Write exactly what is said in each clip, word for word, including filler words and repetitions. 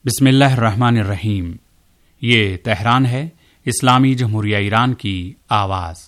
बिस्मिल्लाहिर्रहमानिर्रहीम। ये तेहरान है, इस्लामी जमहूरिया ईरान की आवाज़।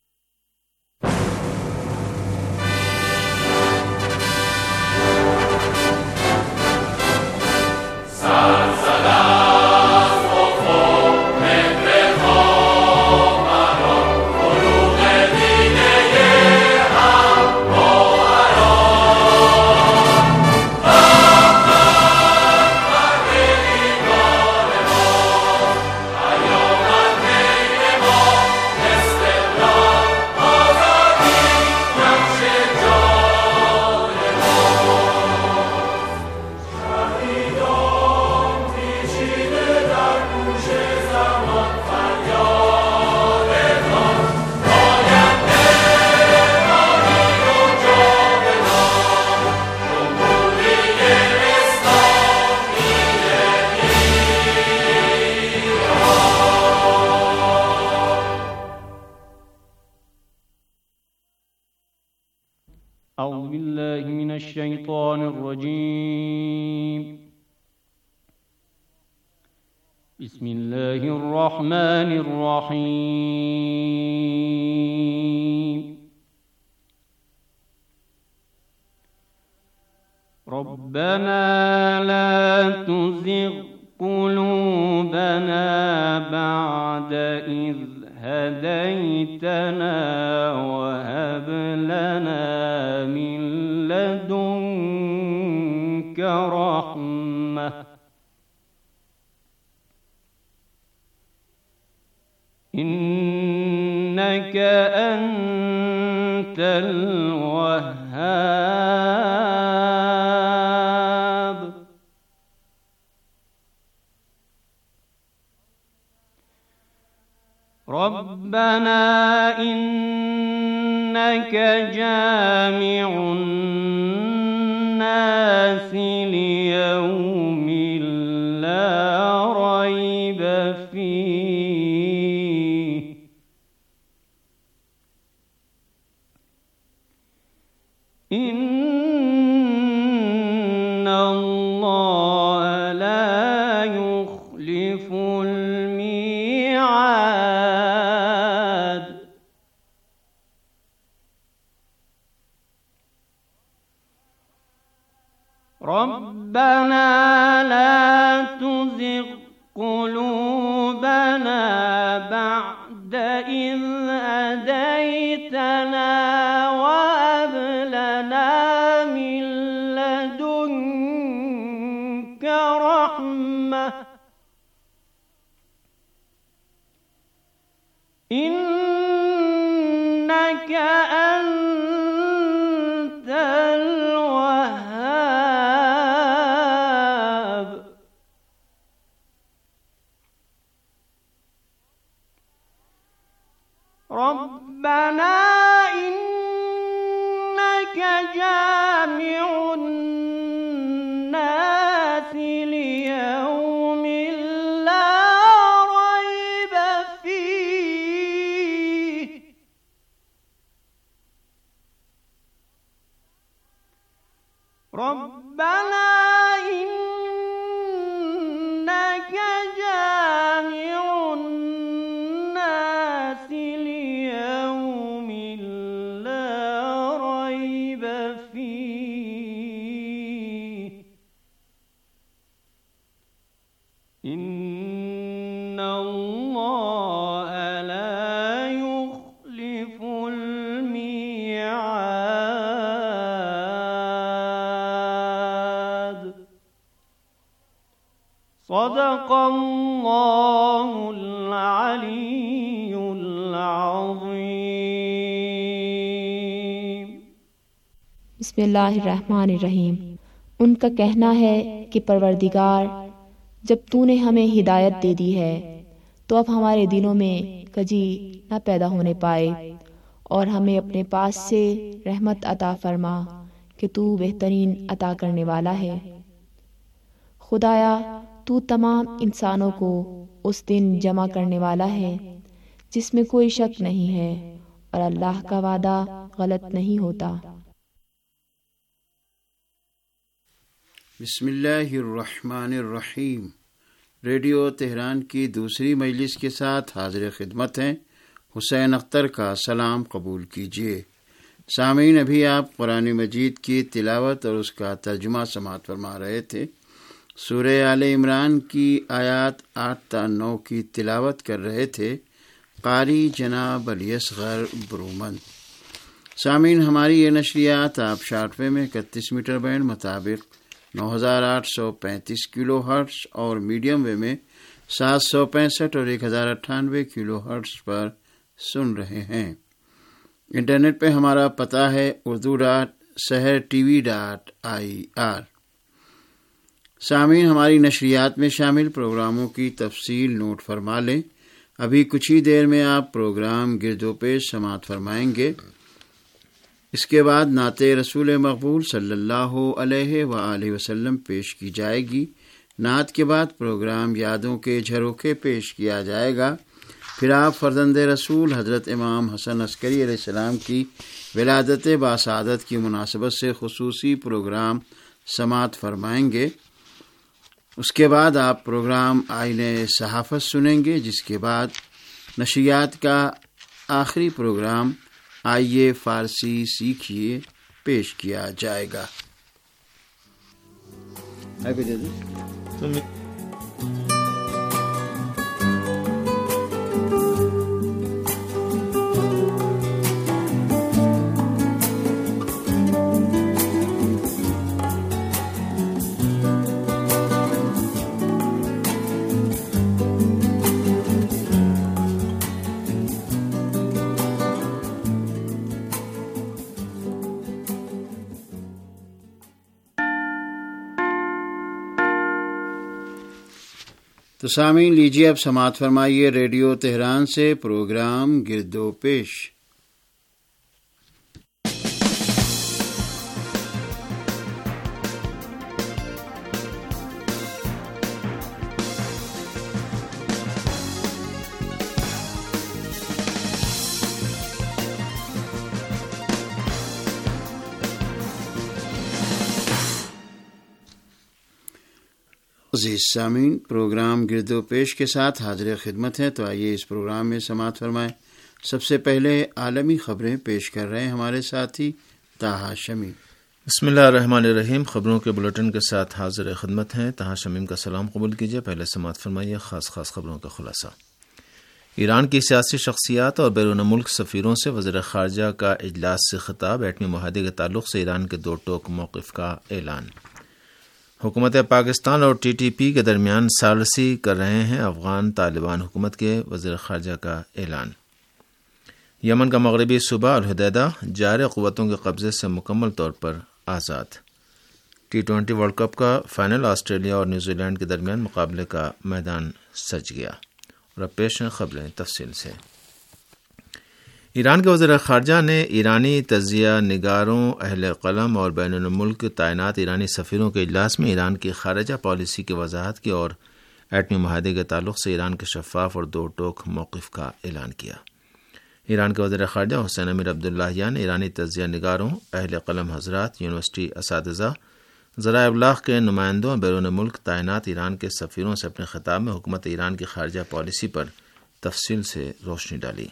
أعوذ بالله من الشيطان الرجيم بسم الله الرحمن الرحيم ربنا لا تزغ قلوبنا بعد إذ هديتنا وهب لنا من لدنك رحمة إنك أنت الوهاب ربنا إنك جامع الناس ليوم لا ريب فيه إن الله لا يخلف الميعاد ربنا لا تزغ قلوبنا بعد إذ هديتنا وهب لنا من لدنك رحمة إنك أنت الوهاب ربنا إنك جامع الناس ليوم لا ريب فيه ربنا إنك جامع الناس ليوم لا ريب فيه إن الله لا يخلف الميعاد صدق الله العلي العظيم बिस्मिल्लाहिर्रहमानिर्रहीम। उनका कहना है कि परवरदिगार, जब तूने हमें हिदायत दे दी है तो अब हमारे दिलों में कजी न पैदा होने पाए और हमें अपने पास से रहमत अता फरमा कि तू बेहतरीन अता करने वाला है। खुदाया, तू तमाम इंसानों को उस दिन जमा करने वाला है जिसमें कोई शक नहीं है और अल्लाह का वादा गलत नहीं होता। बिस्मिल्लाहिर्रहमानिर्रहीम। ریڈیو تہران کی دوسری مجلس کے ساتھ حاضر خدمت ہیں۔ حسین اختر کا سلام قبول کیجیے۔ سامعین، ابھی آپ قرآن مجید کی تلاوت اور اس کا ترجمہ سماعت فرما رہے تھے۔ سورہ آل عمران کی آیات آٹھ تا نو کی تلاوت کر رہے تھے قاری جناب الیصغر برومند۔ سامعین، ہماری یہ نشریات آپ شارٹ وے میں اکتیس میٹر بینڈ مطابق نو ہزار آٹھ سو پینتیس کلو ہرٹز اور میڈیم وے میں سات سو پینسٹھ اور ایک ہزار اٹھانوے کلو ہرٹز پر سن رہے ہیں۔ انٹرنیٹ پہ ہمارا پتہ ہے Urdu dot Sahar T V dot I R. سامعین، ہماری نشریات میں شامل پروگراموں کی تفصیل نوٹ فرما لیں۔ ابھی کچھ ہی دیر میں آپ پروگرام گرد و پیش سماعت فرمائیں گے۔ اس کے بعد نعت رسول مقبول صلی اللہ علیہ وآلہ وسلم پیش کی جائے گی۔ نعت کے بعد پروگرام یادوں کے جھروکے پیش کیا جائے گا۔ پھر آپ فرزند رسول حضرت امام حسن عسکری علیہ السلام کی ولادت باسعادت کی مناسبت سے خصوصی پروگرام سماعت فرمائیں گے۔ اس کے بعد آپ پروگرام آئین صحافت سنیں گے، جس کے بعد نشریات کا آخری پروگرام آئیے فارسی سیکھیے پیش کیا جائے گا۔ تو سامعین، لیجیے اب سماعت فرمائیے ریڈیو تہران سے پروگرام گرد و پیش۔ عزیز سامعین، پروگرام گرد و پیش کے ساتھ حاضر خدمت ہے، تو آئیے اس پروگرام میں سماعت فرمائیں۔ سب سے پہلے عالمی خبریں پیش کر رہے ہیں ہمارے ساتھی طاہا شمیم۔ بسم اللہ الرحمن الرحیم۔ خبروں کے بلیٹن کے ساتھ حاضر خدمت ہیں، طاہا شمیم کا سلام قبول کیجیے۔ پہلے سماعت فرمائیے خاص خاص خبروں کا خلاصہ۔ ایران کی سیاسی شخصیات اور بیرون ملک سفیروں سے وزیر خارجہ کا اجلاس سے خطاب۔ ایٹمی معاہدے کے تعلق سے ایران کے دو ٹوک موقف کا اعلان۔ حکومت پاکستان اور ٹی ٹی پی کے درمیان ثالثی کر رہے ہیں افغان طالبان حکومت کے وزیر خارجہ کا اعلان۔ یمن کا مغربی صوبہ الحدیدہ جارح قوتوں کے قبضے سے مکمل طور پر آزاد۔ ٹی ٹوینٹی ورلڈ کپ کا فائنل آسٹریلیا اور نیوزی لینڈ کے درمیان مقابلے کا میدان سج گیا۔ اور اب پیش ہیں خبریں تفصیل سے۔ ایران کے وزیر خارجہ نے ایرانی تجزیہ نگاروں، اہل قلم اور بین الملک تعینات ایرانی سفیروں کے اجلاس میں ایران کی خارجہ پالیسی کی وضاحت کی اور ایٹمی معاہدے کے تعلق سے ایران کے شفاف اور دو ٹوک موقف کا اعلان کیا۔ ایران کے وزیر خارجہ حسین امیر عبداللہیان نے ایرانی تجزیہ نگاروں، اہل قلم حضرات، یونیورسٹی اساتذہ، ذرائع ابلاغ کے نمائندوں اور بیرون ملک تعینات ایران کے سفیروں سے اپنے خطاب میں حکومت ایران کی خارجہ پالیسی پر تفصیل سے روشنی ڈالی۔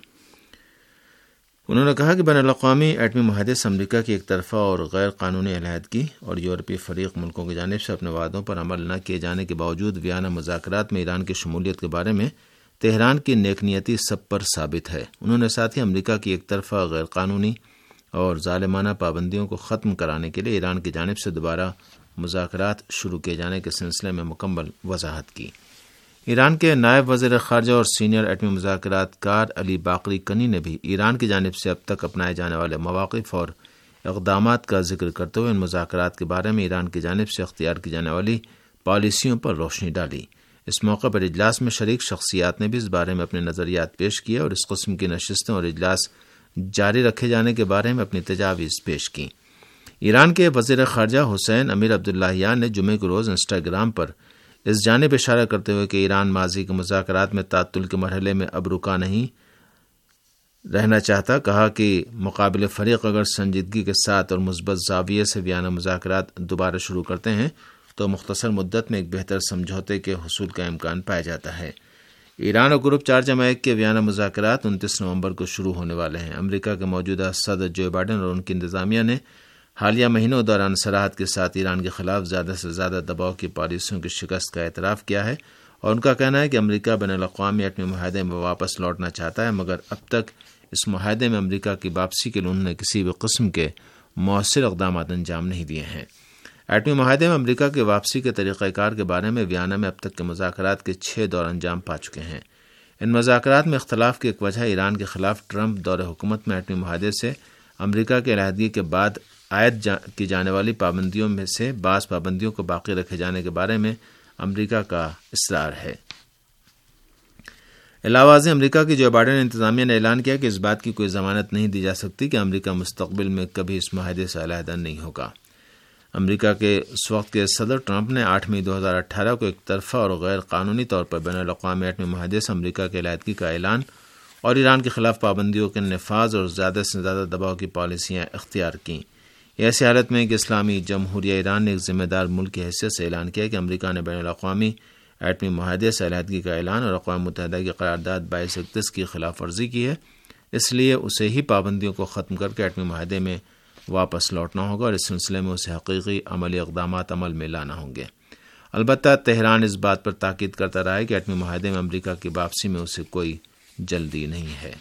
انہوں نے کہا کہ بین الاقوامی ایٹمی معاہدے سے امریکہ کی ایک طرفہ اور غیر قانونی علیحدگی اور یورپی فریق ملکوں کی جانب سے اپنے وعدوں پر عمل نہ کیے جانے کے باوجود ویانا مذاکرات میں ایران کی شمولیت کے بارے میں تہران کی نیک نیتی سب پر ثابت ہے۔ انہوں نے ساتھ ہی امریکہ کی ایک طرفہ غیر قانونی اور ظالمانہ پابندیوں کو ختم کرانے کے لیے ایران کی جانب سے دوبارہ مذاکرات شروع کیے جانے کے سلسلے میں مکمل وضاحت کی۔ ایران کے نائب وزیر خارجہ اور سینئر ایٹمی مذاکرات کار علی باقری کنی نے بھی ایران کی جانب سے اب تک اپنائے جانے والے مواقف اور اقدامات کا ذکر کرتے ہوئے ان مذاکرات کے بارے میں ایران کی جانب سے اختیار کی جانے والی پالیسیوں پر روشنی ڈالی۔ اس موقع پر اجلاس میں شریک شخصیات نے بھی اس بارے میں اپنے نظریات پیش کیے اور اس قسم کی نشستیں اور اجلاس جاری رکھے جانے کے بارے میں اپنی تجاویز پیش کیں۔ ایران کے وزیر خارجہ حسین امیر عبداللہیان نے جمعے کو روز انسٹاگرام پر اس جانب اشارہ کرتے ہوئے کہ ایران ماضی کے مذاکرات میں تعطل کے مرحلے میں اب رکا نہیں رہنا چاہتا، کہا کہ مقابل فریق اگر سنجیدگی کے ساتھ اور مثبت زاویے سے ویانا مذاکرات دوبارہ شروع کرتے ہیں تو مختصر مدت میں ایک بہتر سمجھوتے کے حصول کا امکان پایا جاتا ہے۔ ایران اور گروپ چار جماعت کے ویانا مذاکرات انتیس نومبر کو شروع ہونے والے ہیں۔ امریکہ کے موجودہ صدر جو بائیڈن اور ان کی انتظامیہ نے حالیہ مہینوں دوران صراحت کے ساتھ ایران کے خلاف زیادہ سے زیادہ دباؤ کی پالیسیوں کی شکست کا اعتراف کیا ہے، اور ان کا کہنا ہے کہ امریکہ بین الاقوامی ایٹمی معاہدے میں واپس لوٹنا چاہتا ہے، مگر اب تک اس معاہدے میں امریکہ کی واپسی کے لیے انہوں نے کسی بھی قسم کے مؤثر اقدامات انجام نہیں دیے ہیں۔ ایٹمی معاہدے میں امریکہ کی واپسی کے طریقہ کار کے بارے میں ویانا میں اب تک کے مذاکرات کے چھ دور انجام پا چکے ہیں۔ ان مذاکرات میں اختلاف کی ایک وجہ ایران کے خلاف ٹرمپ دور حکومت میں ایٹمی معاہدے سے امریکہ کے علیحدگی کے بعد عائد جا کی جانے والی پابندیوں میں سے بعض پابندیوں کو باقی رکھے جانے کے بارے میں امریکہ کا اصرار ہے۔ علاوہ ازیں امریکہ کی جو بائیڈن انتظامیہ نے اعلان کیا کہ اس بات کی کوئی ضمانت نہیں دی جا سکتی کہ امریکہ مستقبل میں کبھی اس معاہدے سے علیحدہ نہیں ہوگا۔ امریکہ کے اس وقت کے صدر ٹرمپ نے آٹھ مئی دو ہزار اٹھارہ کو ایک طرفہ اور غیر قانونی طور پر بین الاقوامی ایٹمی معاہدے سے امریکہ کے علیحدگی کا اعلان اور ایران کے خلاف پابندیوں کے نفاذ اور زیادہ سے زیادہ دباؤ کی پالیسیاں اختیار کیں۔ ایسی حالت میں کہ اسلامی جمہوریہ ایران نے ایک ذمہ دار ملک کی حیثیت سے اعلان کیا کہ امریکہ نے بین الاقوامی ایٹمی معاہدے سے علیحدگی کا اعلان اور اقوام متحدہ کی قرارداد بائیس اکتیس کی خلاف ورزی کی ہے، اس لیے اسے ہی پابندیوں کو ختم کر کے ایٹمی معاہدے میں واپس لوٹنا ہوگا اور اس سلسلے میں اسے حقیقی عملی اقدامات عمل میں لانا ہوں گے۔ البتہ تہران اس بات پر تاکید کرتا رہا ہے کہ ایٹمی معاہدے میں امریکہ کی واپسی میں اسے کوئی جلدی نہیں ہے۔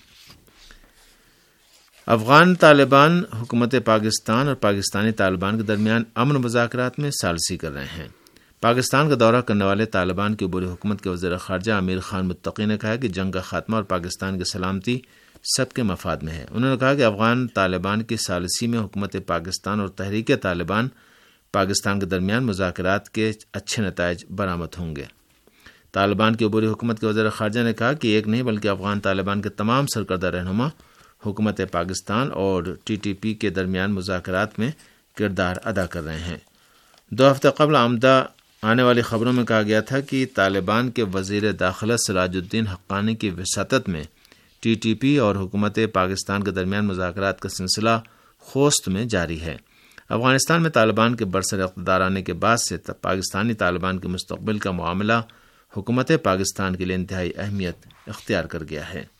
افغان طالبان حکومت پاکستان اور پاکستانی طالبان کے درمیان امن مذاکرات میں ثالثی کر رہے ہیں۔ پاکستان کا دورہ کرنے والے طالبان کی عبوری حکومت کے وزیر خارجہ امیر خان متقی نے کہا کہ جنگ کا خاتمہ اور پاکستان کی سلامتی سب کے مفاد میں ہے۔ انہوں نے کہا کہ افغان طالبان کی ثالثی میں حکومت پاکستان اور تحریک طالبان پاکستان کے درمیان مذاکرات کے اچھے نتائج برآمد ہوں گے۔ طالبان کی عبوری حکومت کے وزیر خارجہ نے کہا کہ ایک نہیں بلکہ افغان طالبان کے تمام سرکردہ رہنما حکومت پاکستان اور ٹی ٹی پی کے درمیان مذاکرات میں کردار ادا کر رہے ہیں۔ دو ہفتے قبل آمدہ آنے والی خبروں میں کہا گیا تھا کہ طالبان کے وزیر داخلہ سراج الدین حقانی کی وساطت میں ٹی ٹی پی اور حکومت پاکستان کے درمیان مذاکرات کا سلسلہ خوست میں جاری ہے۔ افغانستان میں طالبان کے برسر اقتدار آنے کے بعد سے پاکستانی طالبان کے مستقبل کا معاملہ حکومت پاکستان کے لیے انتہائی اہمیت اختیار کر گیا ہے۔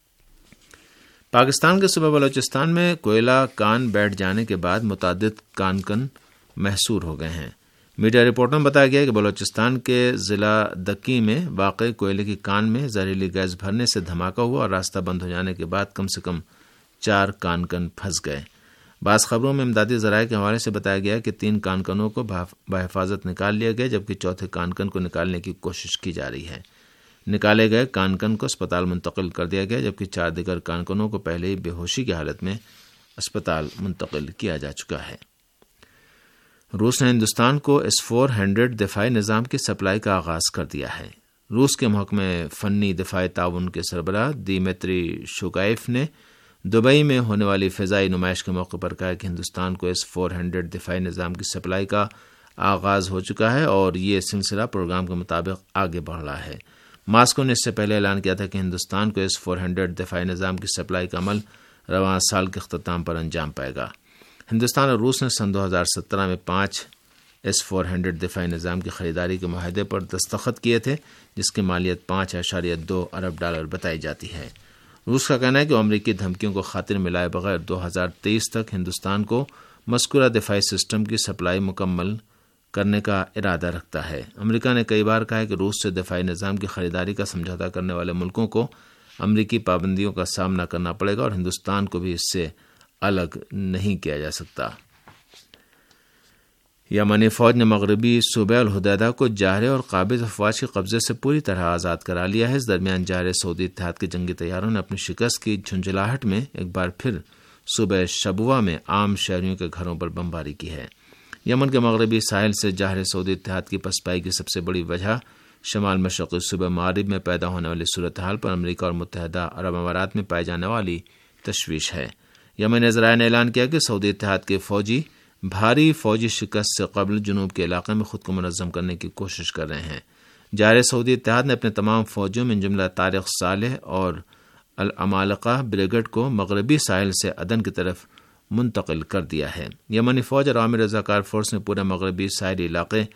پاکستان کے صوبہ بلوچستان میں کوئلہ کان بیٹھ جانے کے بعد متعدد کان کن محصور ہو گئے ہیں۔ میڈیا رپورٹوں میں بتایا گیا کہ بلوچستان کے ضلع دکی میں واقع کوئلے کی کان میں زہریلی گیس بھرنے سے دھماکہ ہوا اور راستہ بند ہو جانے کے بعد کم سے کم چار کان کن پھنس گئے۔ بعض خبروں میں امدادی ذرائع کے حوالے سے بتایا گیا کہ تین کان کنوں کو بحفاظت نکال لیا گیا جبکہ چوتھے کان کن کو نکالنے کی کوشش کی جا رہی ہے۔ نکالے گئے کان کن کو اسپتال منتقل کر دیا گیا جبکہ چار دیگر کان کنوں کو پہلے ہی بے ہوشی کی حالت میں اسپتال منتقل کیا جا چکا ہے۔ روس نے ہندوستان کو ایس فور ہنڈریڈ دفاعی نظام کی سپلائی کا آغاز کر دیا ہے۔ روس کے محکمہ فنی دفاعی تعاون کے سربراہ دیمتری شوگائف نے دبئی میں ہونے والی فضائی نمائش کے موقع پر کہا کہ ہندوستان کو ایس فور ہنڈریڈ دفاعی نظام کی سپلائی کا آغاز ہو چکا ہے اور یہ سلسلہ پروگرام کے مطابق آگے بڑھ رہا ہے۔ ماسکو نے اس سے پہلے اعلان کیا تھا کہ ہندوستان کو ایس فور ہنڈریڈ دفاعی نظام کی سپلائی کا عمل رواں سال کے اختتام پر انجام پائے گا۔ ہندوستان اور روس نے سن دو ہزار سترہ میں پانچ ایس فور ہنڈریڈ دفاعی نظام کی خریداری کے معاہدے پر دستخط کیے تھے جس کی مالیت پانچ اشاریہ دو ارب ڈالر بتائی جاتی ہے۔ روس کا کہنا ہے کہ وہ امریکی دھمکیوں کو خاطر میں لائے بغیر دو ہزار تیئیس تک ہندوستان کو مذکورہ دفاعی سسٹم کی سپلائی مکمل کرنے کا ارادہ رکھتا ہے۔ امریکہ نے کئی بار کہا ہے کہ روس سے دفاعی نظام کی خریداری کا سمجھوتہ کرنے والے ملکوں کو امریکی پابندیوں کا سامنا کرنا پڑے گا اور ہندوستان کو بھی اس سے الگ نہیں کیا جا سکتا۔ یمنی فوج نے مغربی صوبہ الحدیدہ کو جاہرے اور قابض افواج کے قبضے سے پوری طرح آزاد کرا لیا ہے۔ اس درمیان جاہرے سعودی اتحاد کے جنگی طیاروں نے اپنی شکست کی جھنجھلاہٹ میں ایک بار پھر صوبہ شبوہ میں عام شہریوں کے گھروں پر بمباری کی ہے۔ یمن کے مغربی ساحل سے جاہرے سعودی اتحاد کی پسپائی کی سب سے بڑی وجہ شمال مشرقی صوبہ مغرب میں پیدا ہونے والی صورتحال پر امریکہ اور متحدہ عرب امارات میں پائی جانے والی تشویش ہے۔ یمن ذرائع نے اعلان کیا کہ سعودی اتحاد کے فوجی بھاری فوجی شکست سے قبل جنوب کے علاقے میں خود کو منظم کرنے کی کوشش کر رہے ہیں۔ جارے سعودی اتحاد نے اپنے تمام فوجیوں میں جملہ طارق صالح اور العمالقہ بریگیڈ کو مغربی ساحل سے عدن کی طرف منتقل کر دیا ہے۔ یمنی فوج اور عوامی رضاکار فورس نے پورے مغربی ساحلی علاقے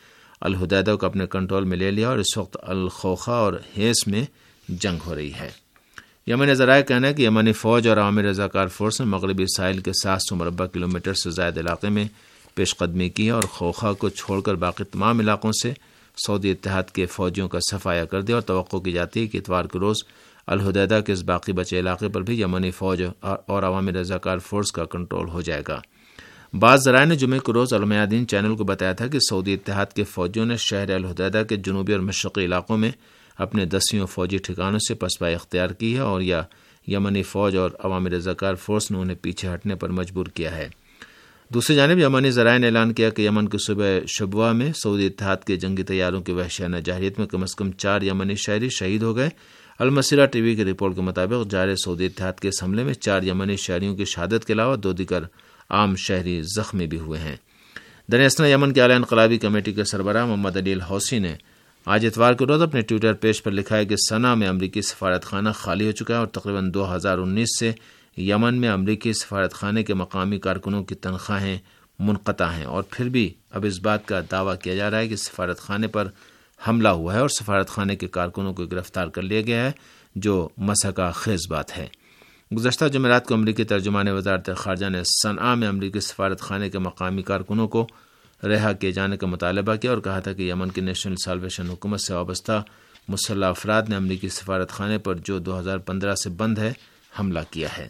الحدیدہ کو اپنے کنٹرول میں لے لیا اور اس وقت الخوخہ اور ہیس میں جنگ ہو رہی ہے۔ یمنی ذرائع کہنا ہے کہ یمنی فوج اور عوامی رضاکار فورس نے مغربی ساحل کے سات سو مربع کلومیٹر سے زائد علاقے میں پیش قدمی کی ہے اور خوخہ کو چھوڑ کر باقی تمام علاقوں سے سعودی اتحاد کے فوجیوں کا صفایا کر دیا اور توقع کی جاتی ہے کہ اتوار کے روز الحدیدہ کے اس باقی بچے علاقے پر بھی یمنی فوج اور عوامی رضاکار فورس کا کنٹرول ہو جائے گا۔ بعض ذرائع نے جمعے کے روز المیادین چینل کو بتایا تھا کہ سعودی اتحاد کے فوجیوں نے شہر الحدیدہ کے جنوبی اور مشرقی علاقوں میں اپنے دسیوں فوجی ٹھکانوں سے پسپائی اختیار کی ہے اور یا یمنی فوج اور عوامی رضاکار فورس نے انہیں پیچھے ہٹنے پر مجبور کیا ہے۔ دوسری جانب یمنی ذرائع نے اعلان کیا کہ یمن کے صوبہ شبوہ میں سعودی اتحاد کے جنگی طیاروں کی وحشیانہ جارحیت میں کم از کم چار یمنی شہری شہید ہو گئے۔ المسیرہ ٹی وی کی رپورٹ کے مطابق جارح سعودی اتحاد کے اس حملے میں چار یمنی شہریوں کی شہادت کے علاوہ دو دیگر عام شہری زخمی بھی ہوئے ہیں۔ در اثنا یمن کے اعلی انقلابی کمیٹی کے سربراہ محمد علی الحوثی نے آج اتوار کے روز اپنے ٹویٹر پیج پر لکھا ہے کہ صنعا میں امریکی سفارت خانہ خالی ہو چکا ہے اور تقریباً دو ہزار انیس سے یمن میں امریکی سفارت خانے کے مقامی کارکنوں کی تنخواہیں منقطع ہیں، اور پھر بھی اب اس بات کا دعویٰ کیا جا رہا ہے کہ سفارت خانے پر حملہ ہوا ہے اور سفارت خانے کے کارکنوں کو گرفتار کر لیا گیا ہے، جو مسحقہ خیز بات ہے۔ گزشتہ جمعرات کو امریکی ترجمان وزارت خارجہ نے صنعا میں امریکی سفارت خانے کے مقامی کارکنوں کو رہا کیے جانے کا مطالبہ کیا اور کہا تھا کہ یمن کی نیشنل سالویشن حکومت سے وابستہ مسلح افراد نے امریکی سفارت خانے پر جو دو ہزار پندرہ سے بند ہے حملہ کیا ہے۔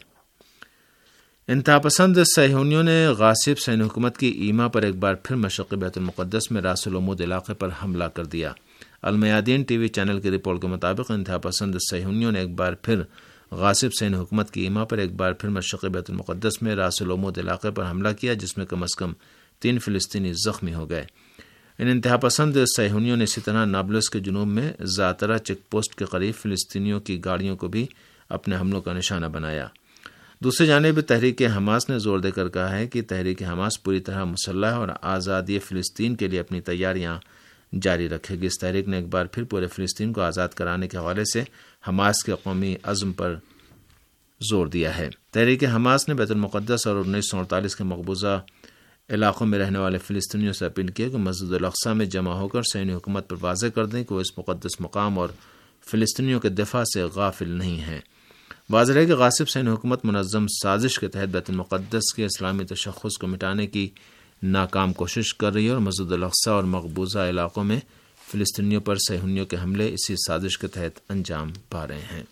انتہا پسند صہیونیوں نے غاصب صہیونی حکومت کی ایما پر ایک بار پھر مشرقی بیت المقدس میں راس العمود علاقے پر حملہ کر دیا۔ المیادین ٹی وی چینل کی رپورٹ کے مطابق انتہا پسند صہیونیوں نے ایک بار پھر غاصب صہیونی حکومت کی ایما پر ایک بار پھر مشرقی بیت المقدس میں راس العمود علاقے پر حملہ کیا، جس میں کم از کم تین فلسطینی زخمی ہو گئے۔ ان انتہا پسند صہیونیوں نے اسی طرح نابلس کے جنوب میں زعترہ چیک پوسٹ کے قریب فلسطینیوں کی گاڑیوں کو بھی اپنے حملوں کا نشانہ بنایا۔ دوسری جانب تحریک حماس نے زور دے کر کہا ہے کہ تحریک حماس پوری طرح مسلح اور آزادی فلسطین کے لیے اپنی تیاریاں جاری رکھے گی۔ اس تحریک نے ایک بار پھر پورے فلسطین کو آزاد کرانے کے حوالے سے حماس کے قومی عزم پر زور دیا ہے۔ تحریک حماس نے بیت المقدس اور انیس سو اڑتالیس کے مقبوضہ علاقوں میں رہنے والے فلسطینیوں سے اپیل کی کہ مسجد الاقصی میں جمع ہو کر صہیونی حکومت پر واضح کر دیں کہ وہ اس مقدس مقام اور فلسطینیوں کے دفاع سے غافل نہیں ہیں۔ واضح ہے کہ غاصب صہیونی حکومت منظم سازش کے تحت بیت المقدس کے اسلامی تشخص کو مٹانے کی ناکام کوشش کر رہی ہے اور مسجد الاقصی اور مقبوضہ علاقوں میں فلسطینیوں پر صہیونیوں کے حملے اسی سازش کے تحت انجام پا رہے ہیں۔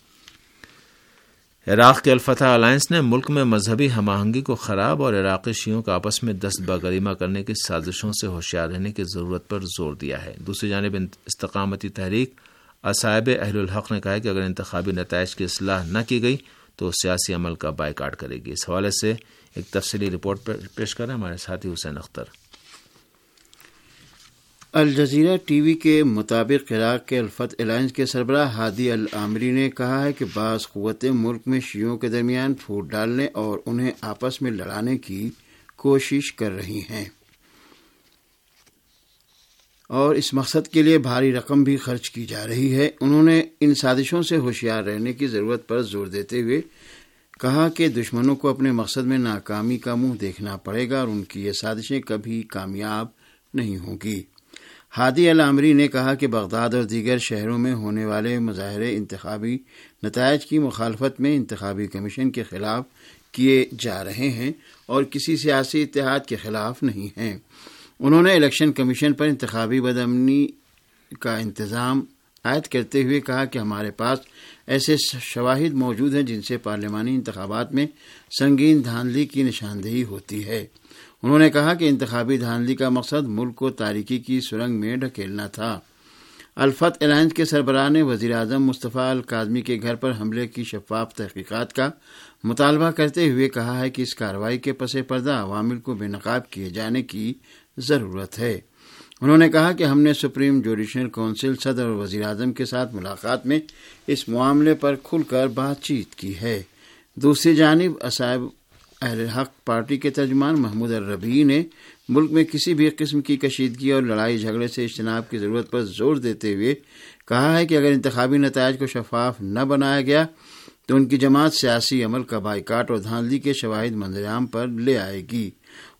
عراق کے الفتح الائنس نے ملک میں مذہبی ہم آہنگی کو خراب اور عراقی شیعوں کا آپس میں دست بگریمہ کرنے کی سازشوں سے ہوشیار رہنے کی ضرورت پر زور دیا ہے۔ دوسری جانب استقامتی تحریک اصحاب اہل الحق نے کہا ہے کہ اگر انتخابی نتائج کی اصلاح نہ کی گئی تو سیاسی عمل کا بائیکاٹ کرے گی۔ اس حوالے سے ایک تفصیلی رپورٹ پیش کر رہے ہیں ہمارے ساتھی Hussain Akhtar. Al Jazeera T V کے مطابق عراق کے الفتح الائنس کے سربراہ ہادی العامری نے کہا ہے کہ بعض قوتیں ملک میں شیعوں کے درمیان پھوٹ ڈالنے اور انہیں آپس میں لڑانے کی کوشش کر رہی ہیں اور اس مقصد کے لیے بھاری رقم بھی خرچ کی جا رہی ہے۔ انہوں نے ان سازشوں سے ہوشیار رہنے کی ضرورت پر زور دیتے ہوئے کہا کہ دشمنوں کو اپنے مقصد میں ناکامی کا منہ دیکھنا پڑے گا اور ان کی یہ سازشیں کبھی کامیاب نہیں ہوں گی۔ ہادی العامری نے کہا کہ بغداد اور دیگر شہروں میں ہونے والے مظاہرے انتخابی نتائج کی مخالفت میں انتخابی کمیشن کے خلاف کیے جا رہے ہیں اور کسی سیاسی اتحاد کے خلاف نہیں ہیں۔ انہوں نے الیکشن کمیشن پر انتخابی بدامنی کا انتظام عائد کرتے ہوئے کہا کہ ہمارے پاس ایسے شواہد موجود ہیں جن سے پارلیمانی انتخابات میں سنگین دھاندلی کی نشاندہی ہوتی ہے۔ انہوں نے کہا کہ انتخابی دھاندلی کا مقصد ملک کو تاریکی کی سرنگ میں ڈھکیلنا تھا۔ الفتح الائنس کے سربراہ نے وزیر اعظم مصطفیٰ الکاظمی کے گھر پر حملے کی شفاف تحقیقات کا مطالبہ کرتے ہوئے کہا ہے کہ اس کارروائی کے پس پردہ عوامل کو بے نقاب کیے جانے کی ضرورت ہے۔ انہوں نے کہا کہ ہم نے سپریم جوڈیشل کونسل صدر اور وزیر اعظم کے ساتھ ملاقات میں اس معاملے پر کھل کر بات چیت کی ہے۔ دوسری جانب اصحاب اہل حق پارٹی کے ترجمان محمود الربیعی نے ملک میں کسی بھی قسم کی کشیدگی اور لڑائی جھگڑے سے اجتناب کی ضرورت پر زور دیتے ہوئے کہا ہے کہ اگر انتخابی نتائج کو شفاف نہ بنایا گیا تو ان کی جماعت سیاسی عمل کا بائیکاٹ اور دھاندلی کے شواہد منظر عام پر لے آئے گی۔